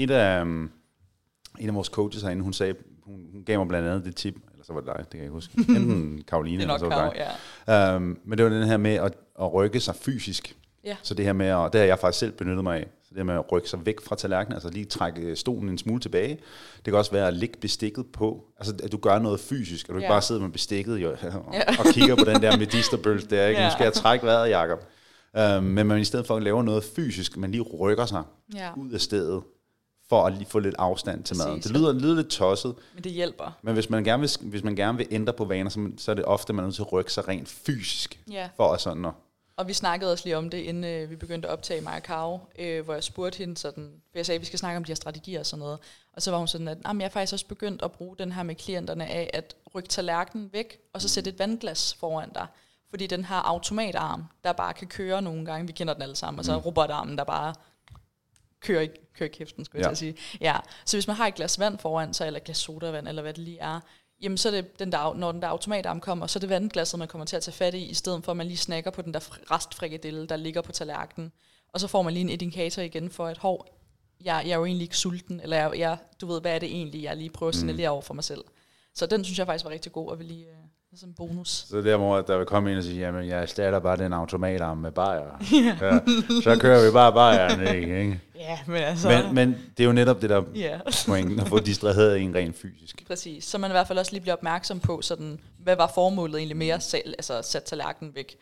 en af vores coaches herinde, hun sagde, hun gav mig blandt andet det tip, eller så var det dig, det kan jeg ikke huske, enten Karoline, eller så var det dig. Ja. Men det var den her med at rykke sig fysisk. Ja. Så det her med, og det har jeg faktisk selv benyttet mig af, så det her med at rykke sig væk fra tallerkenen, altså lige trække stolen en smule tilbage. Det kan også være at lægge bestikket på, altså at du gør noget fysisk, og du ikke bare sidder med bestikket og kigger på den der medisterbølse der, ikke? Nu skal jeg trække vejret, Jacob. Men man i stedet for at lave noget fysisk, man lige rykker sig ud af stedet, for at lige få lidt afstand til maden. Det lyder lidt tosset. Men det hjælper. Men hvis man gerne vil ændre på vaner, så er det ofte, man er nødt til at rykke sig rent fysisk. Ja. For at sådan at... Og vi snakkede også lige om det, inden vi begyndte at optage mig og Karo, hvor jeg spurgte hende sådan, for jeg sagde, at vi skal snakke om de her strategier og sådan noget. Og så var hun sådan, at jeg er faktisk også begyndt at bruge den her med klienterne af, at rykke tallerkenen væk, og så sætte et vandglas foran dig. Fordi den her automatarm, der bare kan køre nogle gange, vi kender den alle sammen, og så robotarmen, der bare kører i kæften, skulle jeg sige. Ja. Så hvis man har et glas vand foran sig, eller et glas sodavand, eller hvad det lige er, jamen så er det når den der automatarm kommer, så er det vandglasset, man kommer til at tage fat i stedet for at man lige snakker på den der restfrikadelle, der ligger på tallerkenen. Og så får man lige en indikator igen for, at jeg er jo egentlig ikke sulten, eller du ved, hvad er det egentlig, jeg lige prøver at signalere over for mig selv. Så den synes jeg faktisk var rigtig god, og vil lige som en bonus. Så der må der vil komme ind og sige, jamen jeg starter bare den automatarm med bajer. Ja, så kører vi bare bajeren, ikke? Ja, men altså... Men det er jo netop det der pointen, at få distraheret en rent fysisk. Præcis, så man i hvert fald også lige bliver opmærksom på, sådan, hvad var formålet egentlig med at sætte tallerkenen væk.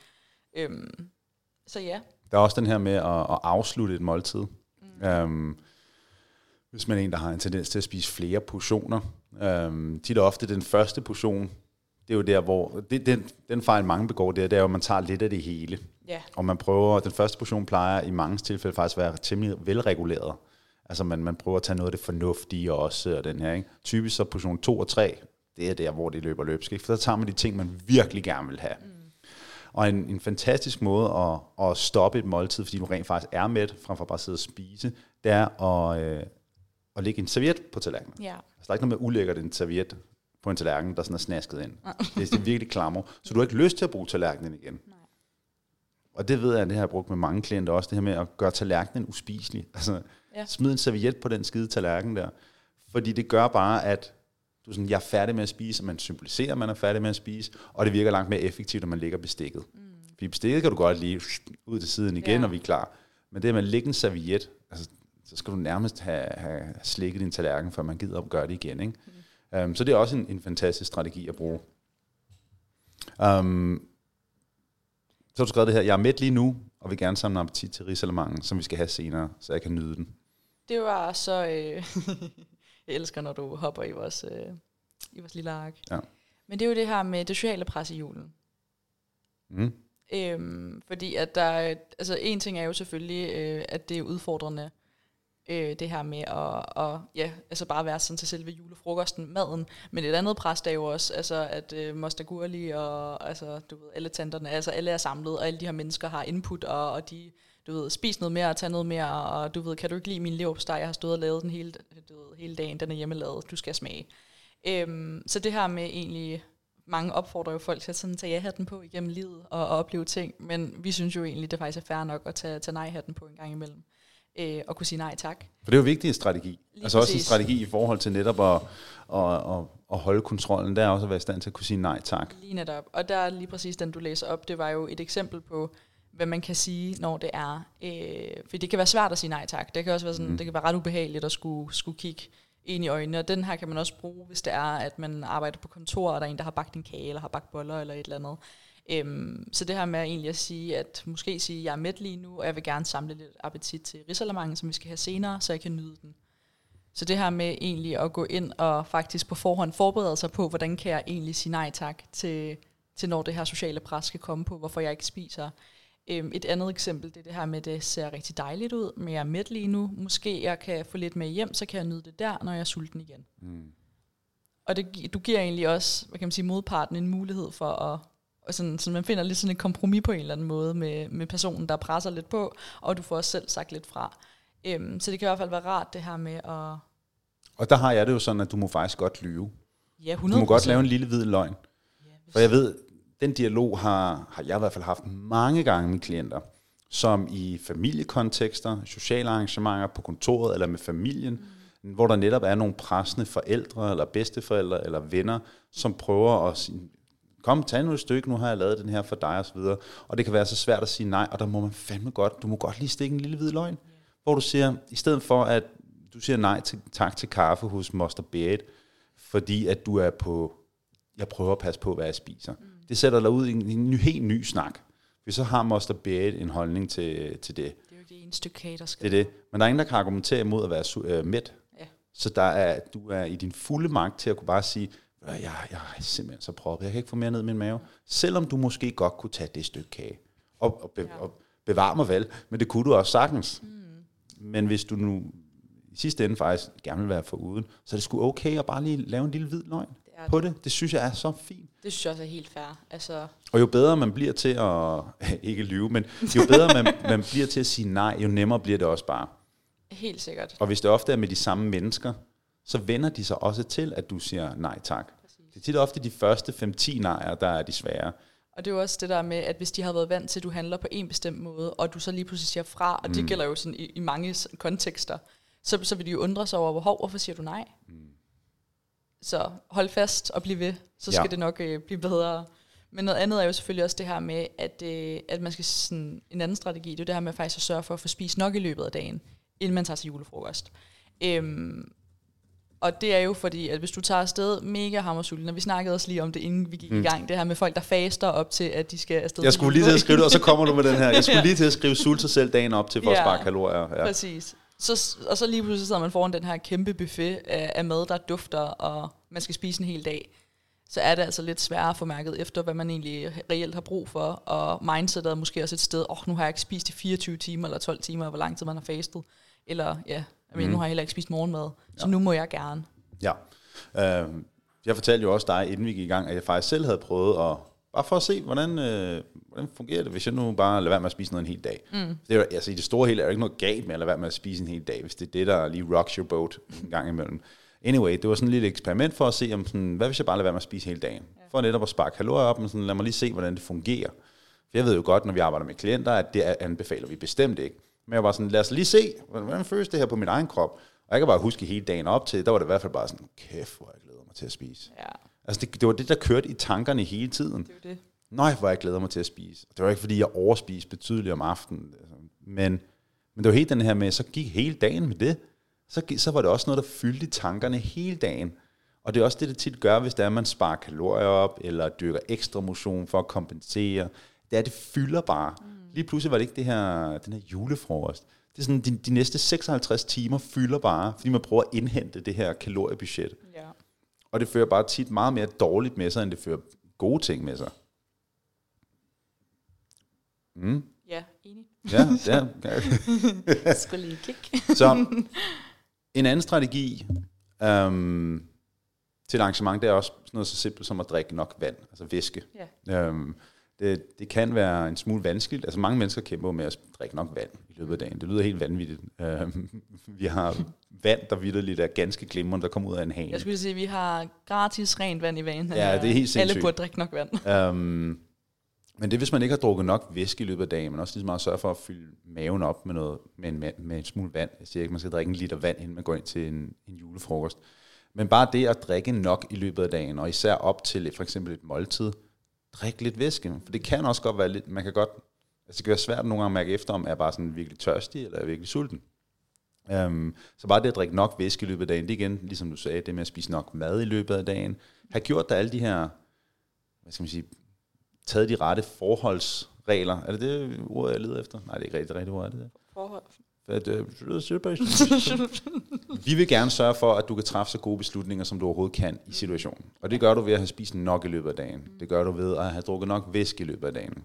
Så ja. Der er også den her med at afslutte et måltid. Hvis man er en, der har en tendens til at spise flere portioner. Tit og ofte den første portion, det er jo der, hvor den fejl mange begår, det er jo, at man tager lidt af det hele. Yeah. Og man prøver, den første portion plejer i mange tilfælde faktisk at være temmelig velreguleret. Altså man prøver at tage noget af det fornuftige også, og den her, ikke? Typisk så portion 2 og 3, det er der, hvor det løber løbsk, ikke? For der tager man de ting, man virkelig gerne vil have. Og en fantastisk måde at stoppe et måltid, fordi du rent faktisk er mæt, frem for bare at sidde og spise, det er at lægge en serviet på tallerkenen. Yeah. Altså, der er ikke noget med ulækkert en serviet på en tallerken, der sådan er snasket ind. Det er virkelig klammer. Så du har ikke lyst til at bruge tallerkenen igen. Nej. Og det ved jeg, det har jeg brugt med mange klienter også, det her med at gøre tallerkenen uspiselig. Altså, smid en serviet på den skide tallerken der. Fordi det gør bare, at du sådan, jeg er færdig med at spise, og man symboliserer, at man er færdig med at spise, og det virker langt mere effektivt, når man lægger bestikket. Fordi bestikket kan du godt lige ud til siden igen, og vi er klar. Men det med at lægge en serviet, altså, så skal du nærmest have slikket din tallerken, før man gider at gøre det igen, ikke? Så det er også en fantastisk strategi at bruge. Så har du skrevet det her, jeg er mæt lige nu, og vil gerne samle appetit til risalemangen, som vi skal have senere, så jeg kan nyde den. Det var så... jeg elsker, når du hopper i vores lille ark. Ja. Men det er jo det her med det sociale pres i julen. Fordi at der... Altså en ting er jo selvfølgelig, at det er udfordrende Det her med at bare være sådan til selve julefrokosten, maden. Men et andet pres er jo også, altså, at Moster Gurli og altså, du ved, alle tanterne, altså alle er samlet, og alle de her mennesker har input, og de, du ved, spis noget mere og tage noget mere, og du ved, kan du ikke lide min leverpostej, jeg har stået og lavet den hele dagen, den er hjemmelavet, du skal smage. Så det her med egentlig, mange opfordrer jo folk til at sådan tage ja-hatten på igennem livet og opleve ting, men vi synes jo egentlig, det faktisk er fair nok at tage nej-hatten på en gang imellem. Og kunne sige nej tak. For det er jo vigtig strategi. Lige altså præcis. også en strategi i forhold til netop at holde kontrollen. Der er også at være i stand til at kunne sige nej tak. Lige netop. Og der er lige præcis den, du læser op, det var jo et eksempel på, hvad man kan sige, når det er. For det kan være svært at sige nej tak. Det kan også være sådan, det kan være ret ubehageligt at skulle kigge ind i øjnene. Og den her kan man også bruge, hvis det er, at man arbejder på kontor, og der er en, der har bagt en kage, eller har bagt boller, eller et eller andet. Så det her med egentlig at sige, at måske sige, at jeg er mæt lige nu, og jeg vil gerne samle lidt appetit til risalamangen, som vi skal have senere, så jeg kan nyde den. Så det her med egentlig at gå ind og faktisk på forhånd forberede sig på, hvordan kan jeg egentlig sige nej tak til når det her sociale pres skal komme på, hvorfor jeg ikke spiser. Et andet eksempel, det er det her med, at det ser rigtig dejligt ud, men jeg er mæt lige nu. Måske jeg kan få lidt med hjem, så kan jeg nyde det der, når jeg er sulten igen. Og du giver egentlig også, hvad kan man sige, modparten en mulighed for at og sådan, så man finder lidt sådan et kompromis på en eller anden måde med personen, der presser lidt på, og du får også selv sagt lidt fra. Så det kan i hvert fald være rart, det her med at... Og der har jeg det jo sådan, at du må faktisk godt lyve. Ja, 100%. Du må godt lave en lille hvid løgn. For jeg ved, den dialog har jeg i hvert fald haft mange gange med klienter, som i familiekontekster, sociale arrangementer på kontoret eller med familien, hvor der netop er nogle pressende forældre eller bedsteforældre eller venner, som prøver at sige, kom, tag nu et stykke, nu har jeg lavet den her for dig, og så videre. Og det kan være så svært at sige nej, og der må man fandme godt, du må godt lige stikke en lille hvid løgn, hvor du siger, i stedet for at du siger nej tak til kaffe hos Moster Berit, fordi at du er på, jeg prøver at passe på, hvad jeg spiser. Det sætter dig ud i en helt ny snak. For så har Moster Berit en holdning til det. Det er jo det ene stykke kage, der skal. Det er det. Men der er ingen, der kan argumentere imod at være mæt. Ja. Så du er i din fulde magt til at kunne bare sige, jeg er simpelthen så proppet, jeg kan ikke få mere ned i min mave. Selvom du måske godt kunne tage det stykke kage og bevare mig vel, men det kunne du også sagtens. Men hvis du nu i sidste ende faktisk gerne vil være foruden, så er det sgu okay at bare lige lave en lille hvid løgn på det. Det synes jeg er så fint. Det synes jeg også er helt fair. Altså... Og jo bedre man bliver til at, ikke lyve, men jo bedre man bliver til at sige nej, jo nemmere bliver det også bare. Helt sikkert. Og hvis det ofte er med de samme mennesker, så vender de sig også til, at du siger nej tak. Præcis. Det er tit ofte de første 5-10 nejer, der er de svære. Og det er jo også det der med, at hvis de har været vant til, at du handler på en bestemt måde, og du så lige pludselig siger fra, og det gælder jo sådan i mange kontekster, så vil de jo undre sig over, hvorfor siger du nej? Så hold fast og bliv ved, så skal det nok blive bedre. Men noget andet er jo selvfølgelig også det her med, at man skal sådan, en anden strategi, det er jo det her med faktisk at sørge for at få spist nok i løbet af dagen, inden man tager til julefrokost. Og det er jo fordi, at hvis du tager afsted mega hammersulten, og vi snakkede også lige om det, inden vi gik i gang, det her med folk, der faster op til, at de skal afsted. Jeg skulle lige til at skrive det, og så kommer du med den her. Jeg skulle lige til at skrive sult sig selv dagen op til for at spare kalorier. Ja. Præcis. Og så lige pludselig sidder man foran den her kæmpe buffet af mad, der dufter, og man skal spise en hel dag. Så er det altså lidt sværere at få mærket efter, hvad man egentlig reelt har brug for. Og mindsetet er måske også et sted, nu har jeg ikke spist i 24 timer eller 12 timer, hvor lang tid man har fastet. Eller nu har jeg heller ikke spist morgenmad, så nu må jeg gerne. Ja. Jeg fortalte jo også dig, inden vi gik i gang, at jeg faktisk selv havde prøvet at, bare for at se, hvordan fungerer det, hvis jeg nu bare lader være med at spise noget en hel dag. Det er jo, altså i det store hele er jo ikke noget galt med at lade være med at spise en hel dag, hvis det er det, der lige rocks your boat en gang imellem. Anyway, det var sådan et lille eksperiment for at se, om sådan, hvad hvis jeg bare lader være med at spise hele dagen? For netop at spare kalorier op, men sådan, lad mig lige se, hvordan det fungerer. For jeg ved jo godt, når vi arbejder med klienter, at det anbefaler vi bestemt ikke. Men jeg var sådan, lad os lige se, hvordan føles det her på min egen krop? Og jeg kan bare huske hele dagen op til, der var det i hvert fald bare sådan, kæft, hvor jeg glæder mig til at spise. Ja. Altså det var det, der kørte i tankerne hele tiden. Det var det. Nej, hvor jeg glæder mig til at spise. Det var ikke, fordi jeg overspiste betydeligt om aftenen. Men det var helt den her med, så gik hele dagen med det. Så var det også noget, der fyldte i tankerne hele dagen. Og det er også det tit gør, hvis det er, at man sparer kalorier op, eller dyrker ekstra motion for at kompensere. Det fylder bare. Lige pludselig var det ikke den her julefrokost. Det er sådan, de næste 56 timer fylder bare, fordi man prøver at indhente det her kaloriebudget. Ja. Og det fører bare tit meget mere dårligt med sig, end det fører gode ting med sig. Ja, enig. Ja. Jeg skulle lige kigge. Så en anden strategi til et arrangement, det er også sådan noget så simpelt som at drikke nok vand, altså væske. Ja. Det kan være en smule vanskeligt. Altså mange mennesker kæmper med at drikke nok vand i løbet af dagen. Det lyder helt vanvittigt. Vi har vand, der vitterligt er ganske glimrende, der kommer ud af en hane. Jeg skulle sige, at vi har gratis rent vand i vanen. Ja, det er helt sindssygt. Alle burde drikke nok vand. Men det hvis man ikke har drukket nok væske i løbet af dagen, men også ligesom meget sørge for at fylde maven op med en smule vand. Jeg siger ikke, man skal drikke 1 liter vand, inden man går ind til en julefrokost. Men bare det at drikke nok i løbet af dagen, og især op til for eksempel et måltid, drik lidt væske. For det kan også godt være lidt, man kan godt, altså det kan være svært nogle gange at mærke efter, om jeg er bare sådan virkelig tørstig, eller er virkelig sulten. Så bare det at drikke nok væske i løbet af dagen, det igen, ligesom du sagde, det med at spise nok mad i løbet af dagen, har gjort der alle de her, hvad skal man sige, taget de rette forholdsregler. Er det ord, jeg leder efter? Nej, det er ikke rigtigt ord, er det det? Forhold. Vi vil gerne sørge for, at du kan træffe så gode beslutninger, som du overhovedet kan i situationen. Og det gør du ved at have spist nok i løbet af dagen. Det gør du ved at have drukket nok væske i løbet af dagen.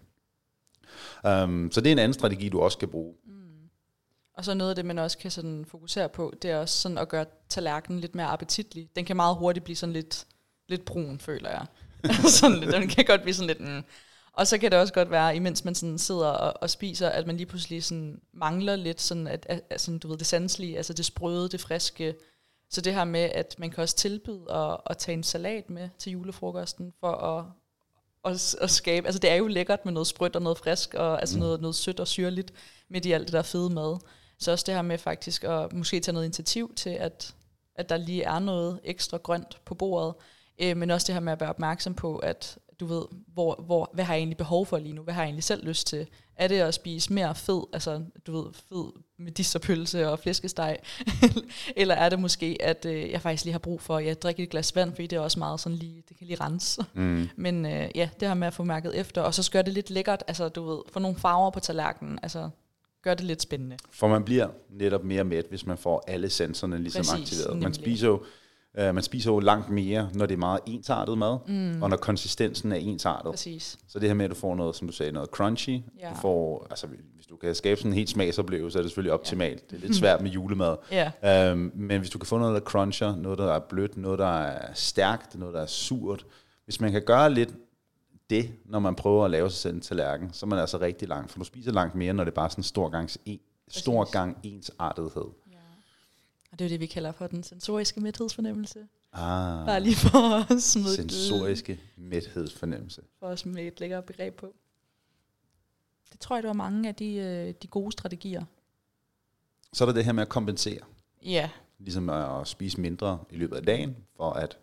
Så det er en anden strategi, du også kan bruge. Og så noget af det, man også kan sådan fokusere på, det er også sådan at gøre tallerkenen lidt mere appetitlig. Den kan meget hurtigt blive sådan lidt brun, føler jeg. Sådan lidt, den kan godt blive sådan lidt... Og så kan det også godt være, imens man sådan sidder og spiser, at man lige pludselig sådan mangler lidt sådan, at sådan, du ved, det sanselige, altså det sprøde, det friske. Så det her med, at man kan også tilbyde at tage en salat med til julefrokosten, for at skabe, altså det er jo lækkert med noget sprødt og noget frisk, og altså noget sødt og syrligt midt i alt det der fede mad. Så også det her med faktisk at måske tage noget initiativ til, at der lige er noget ekstra grønt på bordet, men også det her med at være opmærksom på, at du ved, hvad har jeg egentlig behov for lige nu? Hvad har jeg egentlig selv lyst til? Er det at spise mere fed, altså du ved, fed medisterpølse og flæskesteg? Eller er det måske, at jeg faktisk lige har brug for at drikke et glas vand, fordi det er også meget sådan lige, det kan lige rense. Men ja, det her med at få mærket efter, og så gør det lidt lækkert, altså du ved, få nogle farver på tallerkenen, altså gør det lidt spændende. For man bliver netop mere mæt, hvis man får alle sensorerne ligesom aktiveret. Man spiser jo langt mere, når det er meget ensartet mad, og når konsistensen er ensartet. Præcis. Så det her med, at du får noget, som du sagde, noget crunchy. Ja. Du får, altså, hvis du kan skabe sådan en helt smagsoplevelse, så er det selvfølgelig optimalt. Ja. Det er lidt svært med julemad. Ja. Men hvis du kan få noget, der cruncher, noget, der er blødt, noget, der er stærkt, noget, der er surt. Hvis man kan gøre lidt det, når man prøver at lave sig selv en tallerken, så er man altså rigtig langt. For du spiser langt mere, når det er bare sådan en stor gang ensartethed. Og det er jo det, vi kalder for den sensoriske mæthedsfornemmelse. Bare lige for at smide sensoriske mæthedsfornemmelse. For at smide et lækkert begreb på. Det tror jeg, det var mange af de gode strategier. Så er der det her med at kompensere. Ja. Ligesom at spise mindre i løbet af dagen, for at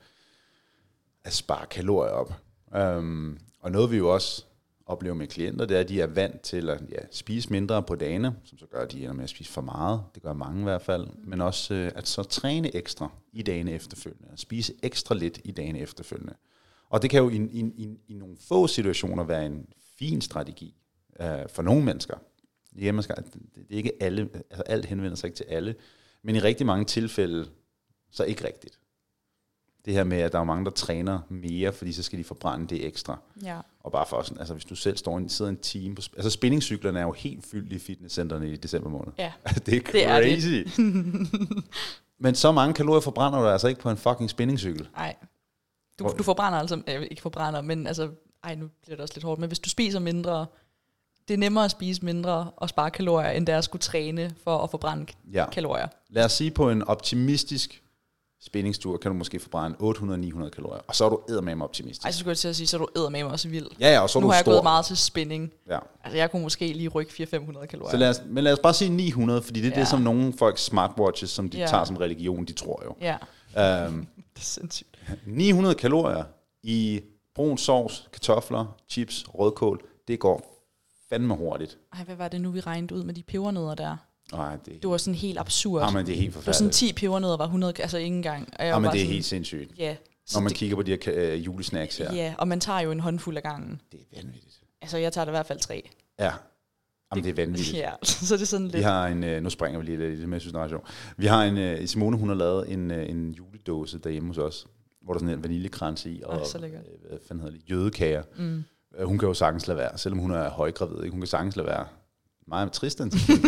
spare kalorier op. Og noget vi jo også oplever med klienter, det er, at de er vant til at spise mindre på dagene, som så gør, at de ender med at spise for meget. Det gør mange i hvert fald. Men også at så træne ekstra i dagene efterfølgende. At spise ekstra lidt i dagene efterfølgende. Og det kan jo i nogle få situationer være en fin strategi for nogle mennesker. Det er ikke alle, altså alt henvender sig ikke til alle, men i rigtig mange tilfælde, så ikke rigtigt. Det her med, at der er mange, der træner mere, fordi så skal de forbrænde det ekstra. Ja. Og bare for sådan, altså hvis du selv sidder en time på... Altså spændingscyklerne er jo helt fyldt i fitnesscentrene i december måned. Ja. Det er crazy. Det. Men så mange kalorier forbrænder du altså ikke på en fucking spændingscykel. Nej. Du forbrænder altså... ikke forbrænder, men altså... Ej, nu bliver det også lidt hårdt. Men hvis du spiser mindre... Det er nemmere at spise mindre og spare kalorier, end det er at skulle træne for at forbrænde kalorier. Lad os sige, på en optimistisk spændingstur kan du måske forbrænde 800-900 kalorier, og så er du eddermame optimistisk. Ej, så skulle jeg til at sige, så er du eddermame også vild. Ja, og så er nu du har jeg stor. Gået meget til spænding. Ja. Altså, jeg kunne måske lige rykke 400-500 kalorier. Så lad os bare sige 900, fordi det er det, som nogle folks smartwatches, som de tager som religion, de tror jo. Ja. Det er sindssygt. 900 kalorier i brun sovs, kartofler, chips, rødkål, det går fandme hurtigt. Ej, hvad var det nu, vi regnede ud med de pebernødder der? Nej, det var sådan helt absurd. Jamen, det er helt forfærdeligt. Det var sådan 10 pebernødder var 100, altså ikke engang. Jamen, det er helt sindssygt. Ja. Når man kigger på de her julesnacks her. Ja, og man tager jo en håndfuld af gangen. Det er vanvittigt. Altså, jeg tager det i hvert fald 3. Ja. Jamen, det er vanvittigt. Ja, så det er sådan lidt... Vi har en, nu springer vi lige i det med, jeg synes, det er sjovt. Vi har en, Simone, hun har lavet en juledåse derhjemme hos os, hvor der er sådan en vaniljekrans i, og hvad fanden hedder det, jødekager. Hun kan jo sagtens lade være, selvom hun er højgravid, ikke? Hun kan sagtens lade være Mig og Tristan.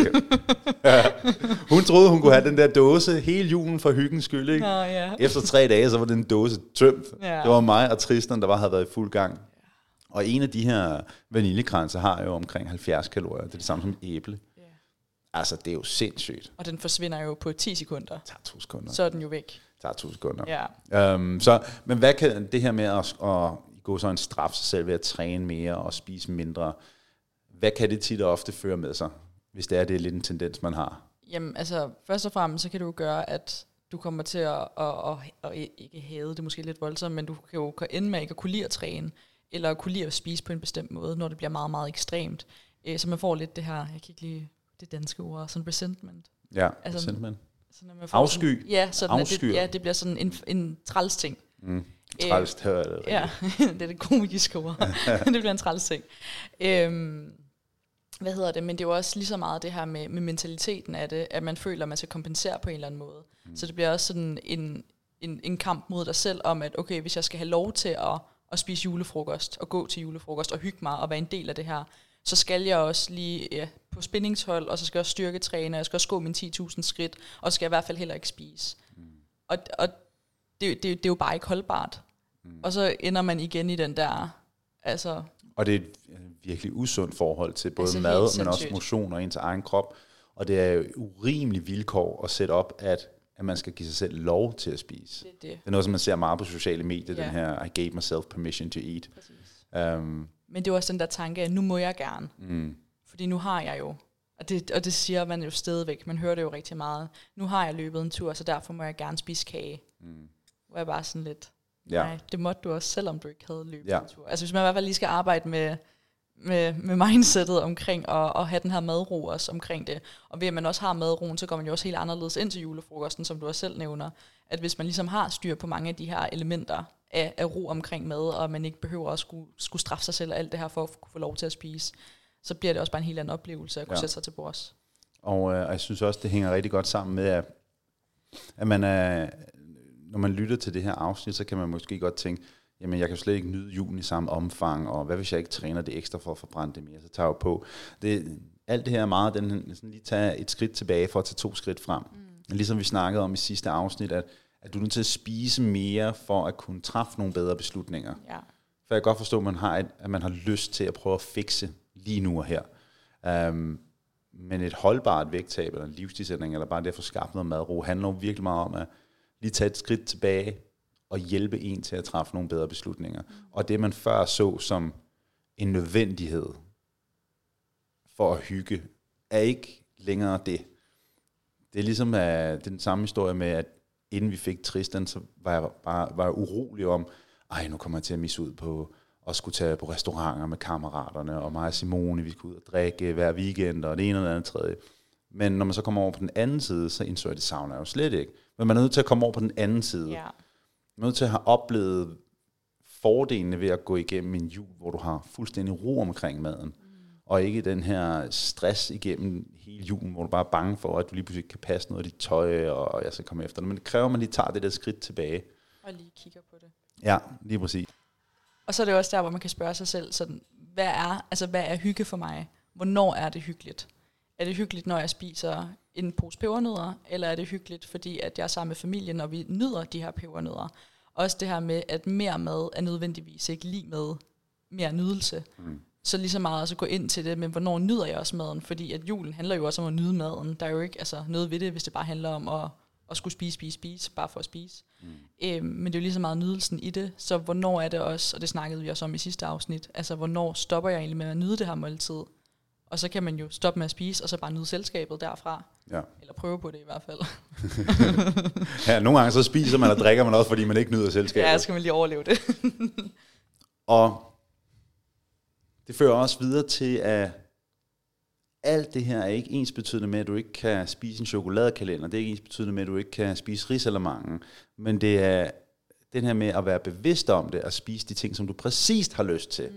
Hun troede, hun kunne have den der dåse hele julen for hyggens skyld, ikke? Ja. Efter 3 dage, så var den dåse tømt. Ja. Det var mig og Tristan, der havde været i fuld gang. Og en af de her vaniljekranser har jo omkring 70 kalorier. Det er det samme som et æble. Yeah. Altså, det er jo sindssygt. Og den forsvinder jo på 10 sekunder. Det tager 2 sekunder. Så er den jo væk. Det tager 2 sekunder. Ja. Men hvad kan det her med at gå så en straf sig selv ved at træne mere og spise mindre, hvad kan det tit og ofte føre med sig, hvis det er lidt en tendens, man har? Jamen, altså, først og fremmest, så kan det jo gøre, at du kommer til at ikke hade, det er måske lidt voldsomt, men du kan jo ende med ikke at kunne lide at træne, eller kunne lide at spise på en bestemt måde, når det bliver meget, meget ekstremt. Så man får lidt det her, jeg kan ikke lide det danske ord, sådan resentment. Ja, altså, resentment. Sådan, Afsky. Sådan, ja, sådan det bliver sådan en træls ting. Træls, det ja, det er det komiske ord. Det bliver en træls ting. Men det er jo også lige så meget det her med mentaliteten af det, at man føler, at man skal kompensere på en eller anden måde. Så det bliver også sådan en kamp mod dig selv om, at okay, hvis jeg skal have lov til at spise julefrokost, og gå til julefrokost, og hygge mig, og være en del af det her, så skal jeg også lige på spændingshold, og så skal jeg også styrketræne, og jeg skal også gå mine 10.000 skridt, og så skal jeg i hvert fald heller ikke spise. Og det er jo bare ikke holdbart. Og så ender man igen i den der, altså... Og det er et virkelig usundt forhold til både altså mad, men også motion og ens egen krop. Og det er jo urimeligt vilkår at sætte op, at man skal give sig selv lov til at spise. Det er noget, som man ser meget på sociale medier, den her, I gave myself permission to eat. Men det er også den der tanke, at nu må jeg gerne. Fordi nu har jeg jo, og det siger man jo stadigvæk, man hører det jo rigtig meget, nu har jeg løbet en tur, så derfor må jeg gerne spise kage. Hvor jeg bare sådan lidt, nej, det måtte du også, selvom du ikke havde løbet en tur. Altså hvis man i hvert fald lige skal arbejde med mindsetet omkring at have den her madro også omkring det. Og ved at man også har madroen, så går man jo også helt anderledes ind til julefrokosten, som du også selv nævner. At hvis man ligesom har styr på mange af de her elementer af ro omkring mad, og man ikke behøver at skulle straffe sig selv og alt det her for at kunne få lov til at spise, så bliver det også bare en helt anden oplevelse at kunne sætte sig til bords. Og jeg synes også, det hænger rigtig godt sammen med, at man når man lytter til det her afsnit, så kan man måske godt tænke, jamen jeg kan slet ikke nyde julen i samme omfang, og hvad hvis jeg ikke træner det ekstra for at forbrænde det mere, så tager jeg på. Alt det her er meget, sådan lige tage et skridt tilbage for at tage 2 skridt frem. Ligesom vi snakkede om i sidste afsnit, at du er nødt til at spise mere for at kunne træffe nogle bedre beslutninger. Ja. For jeg kan godt forstå, at man har lyst til at prøve at fikse lige nu og her. Men et holdbart vægttab, eller en livsstilsændring, eller bare det at få skabt noget madro, handler jo virkelig meget om at lige tage et skridt tilbage og hjælpe en til at træffe nogle bedre beslutninger. Og det, man før så som en nødvendighed for at hygge, er ikke længere det. Det er ligesom den samme historie med, at inden vi fik Tristan, så var jeg urolig om, nu kommer jeg til at misse ud på at skulle tage på restauranter med kammeraterne, og mig og Simone, vi skulle ud og drikke hver weekend, og det ene eller andet tredje. Men når man så kommer over på den anden side, så indså jeg, det savner jeg jo slet ikke. Men man er nødt til at komme over på den anden side. Ja. Man er nødt til at have oplevet fordelene ved at gå igennem en jul, hvor du har fuldstændig ro omkring maden. Og ikke den her stress igennem hele julen, hvor du bare er bange for, at du lige pludselig kan passe noget af dit tøj, og jeg skal komme efter det. Men det kræver, at man lige tager det der skridt tilbage. Og lige kigger på det. Ja, lige præcis. Og så er det også der, hvor man kan spørge sig selv, sådan, hvad er hygge for mig? Hvornår er det hyggeligt? Er det hyggeligt, når jeg spiser en pose pebernødder, eller er det hyggeligt, fordi at jeg er sammen med familien, og vi nyder de her pebernødder? Også det her med, at mere mad er nødvendigvis ikke lige med mere nydelse. Så lige så meget at gå ind til det, men hvornår nyder jeg også maden? Fordi at julen handler jo også om at nyde maden. Der er jo ikke noget ved det, hvis det bare handler om at skulle spise, bare for at spise. Men det er jo lige så meget nydelsen i det. Så hvornår er det også, og det snakkede vi også om i sidste afsnit, altså hvornår stopper jeg egentlig med at nyde det her måltid? Og så kan man jo stoppe med at spise, og så bare nyde selskabet derfra. Ja. Eller prøve på det i hvert fald. Ja, nogle gange så spiser man og drikker man også, fordi man ikke nyder selskabet. Ja, så skal man lige overleve det. Og det fører også videre til, at alt det her er ikke ensbetydende med, at du ikke kan spise en chokoladekalender. Det er ikke ensbetydende med, at du ikke kan spise risalamanden. Men det er den her med at være bevidst om det, og spise de ting, som du præcist har lyst til.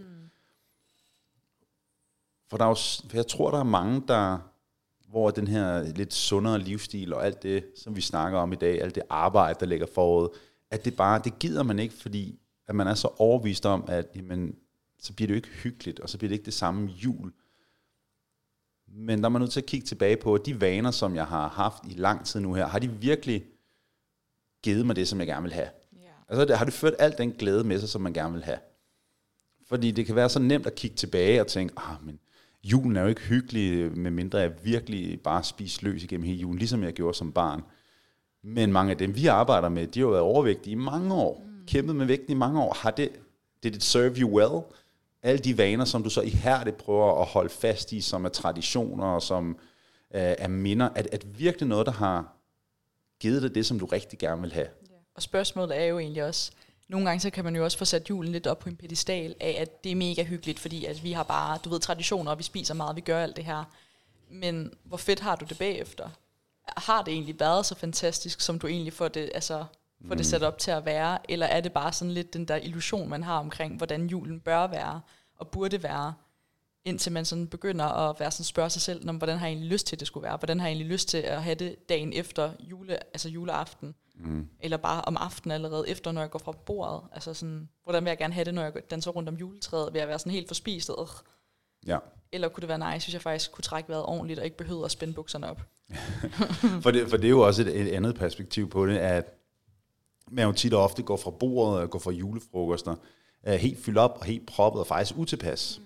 For jeg tror, der er mange, hvor den her lidt sundere livsstil og alt det, som vi snakker om i dag, alt det arbejde, der ligger forud, at det gider man ikke, fordi at man er så overbevist om, at jamen, så bliver det jo ikke hyggeligt, og så bliver det ikke det samme jul. Men der er man nødt til at kigge tilbage på, at de vaner, som jeg har haft i lang tid nu her, har de virkelig givet mig det, som jeg gerne vil have? Altså har det ført alt den glæde med sig, som man gerne vil have? Fordi det kan være så nemt at kigge tilbage og tænke, men julen er jo ikke hyggelig, medmindre jeg virkelig bare spiser løs igennem hele julen, ligesom jeg gjorde som barn. Men mange af dem, vi arbejder med, de har jo været overvægtige i mange år, kæmpet med vægten i mange år. Did it serve you well? Alle de vaner, som du så ihærdigt prøver at holde fast i, som er traditioner og som er minder, at virkelig noget, der har givet dig det, som du rigtig gerne vil have. Ja. Og spørgsmålet er jo egentlig også, nogle gange så kan man jo også få sat julen lidt op på en pedestal af, at det er mega hyggeligt, fordi at vi har bare, traditioner, og vi spiser meget, vi gør alt det her. Men hvor fedt har du det bagefter? Har det egentlig været så fantastisk, som du egentlig får det sat op til at være? Eller er det bare sådan lidt den der illusion, man har omkring, hvordan julen bør være og burde være, indtil man sådan begynder at være sådan, spørge sig selv, hvordan har jeg egentlig lyst til, at det skulle være? Hvordan har jeg egentlig lyst til at have det dagen efter juleaften? Eller bare om aftenen allerede efter, når jeg går fra bordet? Altså sådan, hvordan vil jeg gerne have det, når jeg danser rundt om juletræet? Vil jeg være sådan helt forspist? Ja. Eller kunne det være nice, hvis jeg faktisk kunne trække vejret ordentligt, og ikke behøvede at spænde bukserne op? for det er jo også et andet perspektiv på det, at man jo tit og ofte går fra bordet og går fra julefrokoster, helt fyldt op og helt proppet og faktisk utilpas.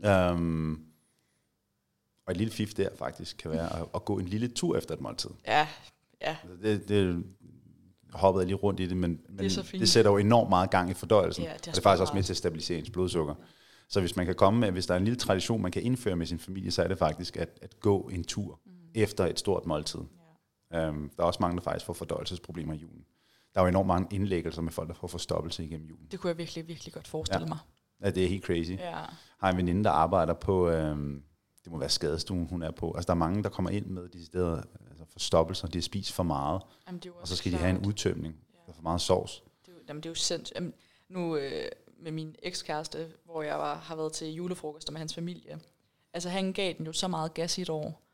Og et lille fif der faktisk kan være at gå en lille tur efter et måltid. Ja. Det hoppede jeg lige rundt i det, men det sætter jo enormt meget gang i fordøjelsen. Ja, og det er faktisk også med til at stabilisere ens blodsukker. Så hvis man kan komme med, hvis der er en lille tradition, man kan indføre med sin familie, så er det faktisk at gå en tur efter et stort måltid. Ja. Der er også mange, der faktisk får fordøjelsesproblemer i julen. Der er jo enormt mange indlæggelser med folk, der får forstoppelse igennem julen. Det kunne jeg virkelig, virkelig godt forestille mig. Ja, det er helt crazy. Ja. Har en veninde, der arbejder på, det må være skadestuen, hun er på. Altså der er mange, der kommer ind med de steder forstoppelser, de har spist for meget, og så skal de have en udtømning. Der er for meget sovs. Det er jo sindssygt. Nu med min ekskæreste, hvor jeg har været til julefrokoster med hans familie, altså han gav den jo så meget gas i et år,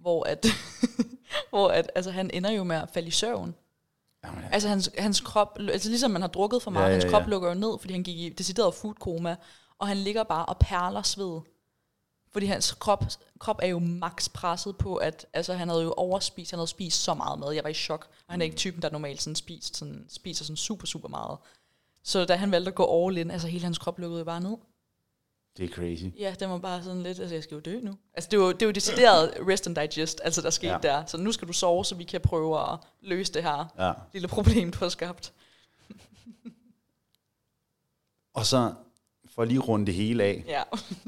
hvor at han ender jo med at falde i søvn. Jamen, ja. Altså hans krop, altså ligesom man har drukket for meget, hans krop lukker jo ned, fordi han gik i decideret foodkoma, og han ligger bare og perler sved. Fordi hans krop er jo max presset på, at altså, han havde jo overspist, han havde spist så meget mad, jeg var i chok, og han er ikke typen, der normalt spiser sådan super, super meget. Så da han valgte at gå all in, altså hele hans krop lukkede jo bare ned. Det er crazy. Ja, det var bare sådan lidt, altså jeg skal jo dø nu. Altså det er jo decideret rest and digest, altså der skete der. Så nu skal du sove, så vi kan prøve at løse det her lille problem, du har skabt. Og så, for lige runde det hele af. Ja.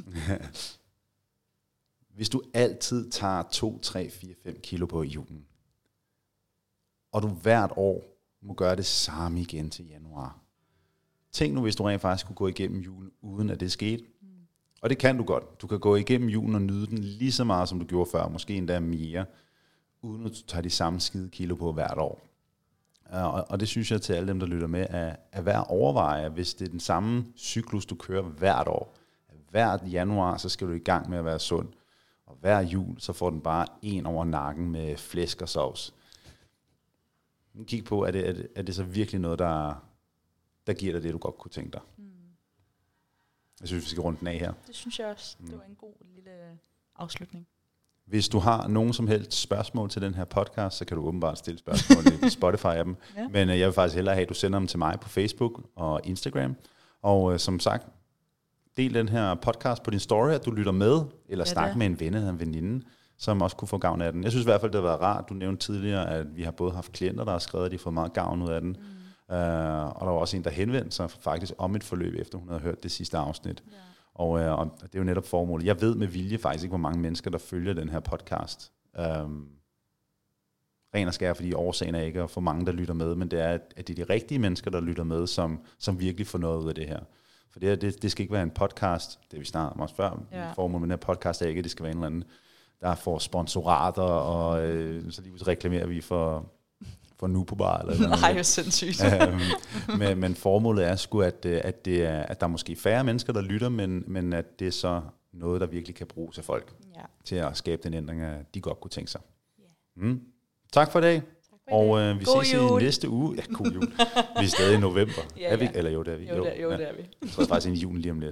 Hvis du altid tager 2, 3, 4, 5 kilo på i julen, og du hvert år må gøre det samme igen til januar. Tænk nu, hvis du rent faktisk kunne gå igennem julen, uden at det skete. Og det kan du godt. Du kan gå igennem julen og nyde den lige så meget, som du gjorde før, måske endda mere, uden at du tager de samme skide kilo på hvert år. Og det synes jeg til alle dem, der lytter med, er værd at overveje, hvis det er den samme cyklus, du kører hvert år. Hvert januar, så skal du i gang med at være sund. Og hver jul, så får den bare en over nakken med flæsk og sovs. Kig på, er det så virkelig noget, der giver dig det, du godt kunne tænke dig? Jeg synes, vi skal runde den af her. Det synes jeg også. Det var en god lille afslutning. Hvis du har nogen som helst spørgsmål til den her podcast, så kan du åbenbart stille spørgsmål i Spotify-appen. Ja. Men jeg vil faktisk hellere have, at du sender dem til mig på Facebook og Instagram. Og som sagt, del den her podcast på din story, at du lytter med, eller snak med en ven eller en veninde, som også kunne få gavn af den. Jeg synes i hvert fald, det har været rart. Du nævnte tidligere, at vi har både haft klienter, der har skrevet, at de har fået meget gavn ud af den. Og der var også en, der henvendte sig faktisk om et forløb, efter hun havde hørt det sidste afsnit. Ja. Og det er jo netop formålet. Jeg ved med vilje faktisk ikke, hvor mange mennesker, der følger den her podcast. Ren og skær, fordi årsagen er ikke at få mange, der lytter med, men det er, at det er de rigtige mennesker, der lytter med, som virkelig får noget ud af det her. For det skal ikke være en podcast, det vi snakkede om også før. Ja. Formålet med den her podcast er ikke, at det skal være en eller anden, der får sponsorater, og så lige reklamerer vi for Nupobar eller noget. Nej, det er sindssygt. Men formålet er sgu, at der er måske færre mennesker, der lytter, men at det er så noget, der virkelig kan bruges af folk til at skabe den ændring, de godt kunne tænke sig. Tak for i dag. Og vi ses i næste uge. Ja, god jul. Vi er stadig i november. Er vi? Eller jo, det er vi. Jo, det er vi. Jeg tror faktisk, det er jul lige om lidt. Ja, det er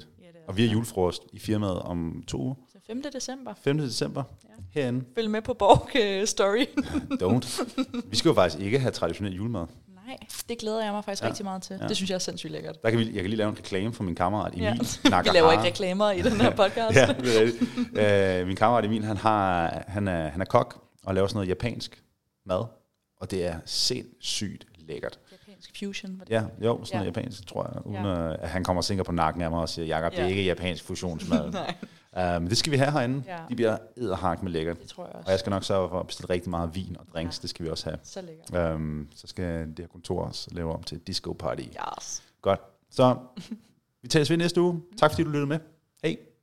Og vi har julefrokost i firmaet om 2 uger. Så 5. december. 5. december, herinde. Følg med på Borg Story. Don't. Vi skal jo faktisk ikke have traditionel julemad. Nej, det glæder jeg mig faktisk rigtig meget til. Det synes jeg er sindssygt lækkert. Jeg kan lige lave en reklame for min kammerat Emil. Vi laver ikke reklamer i den her podcast. Ja, det er rigtigt. Min kammerat Emil, han er kok og laver sådan noget japansk mad. Og det er sindssygt lækkert. Japansk fusion, var det? Ja, jo, sådan noget japansk, tror jeg. Uden at han kommer og sænker på nakken af mig og siger, Jakob, det er ikke japansk fusionsmad. Nej. Det skal vi have herinde. Ja. De bliver edderhakt med lækkert. Det tror jeg også. Og jeg skal nok sørge for at bestille rigtig meget vin og drinks. Det skal vi også have. Så lækkert. Så skal det her kontor også lave om til disco party. Yes. Godt. Så vi tages ved næste uge. Tak fordi du lyttede med. Hej.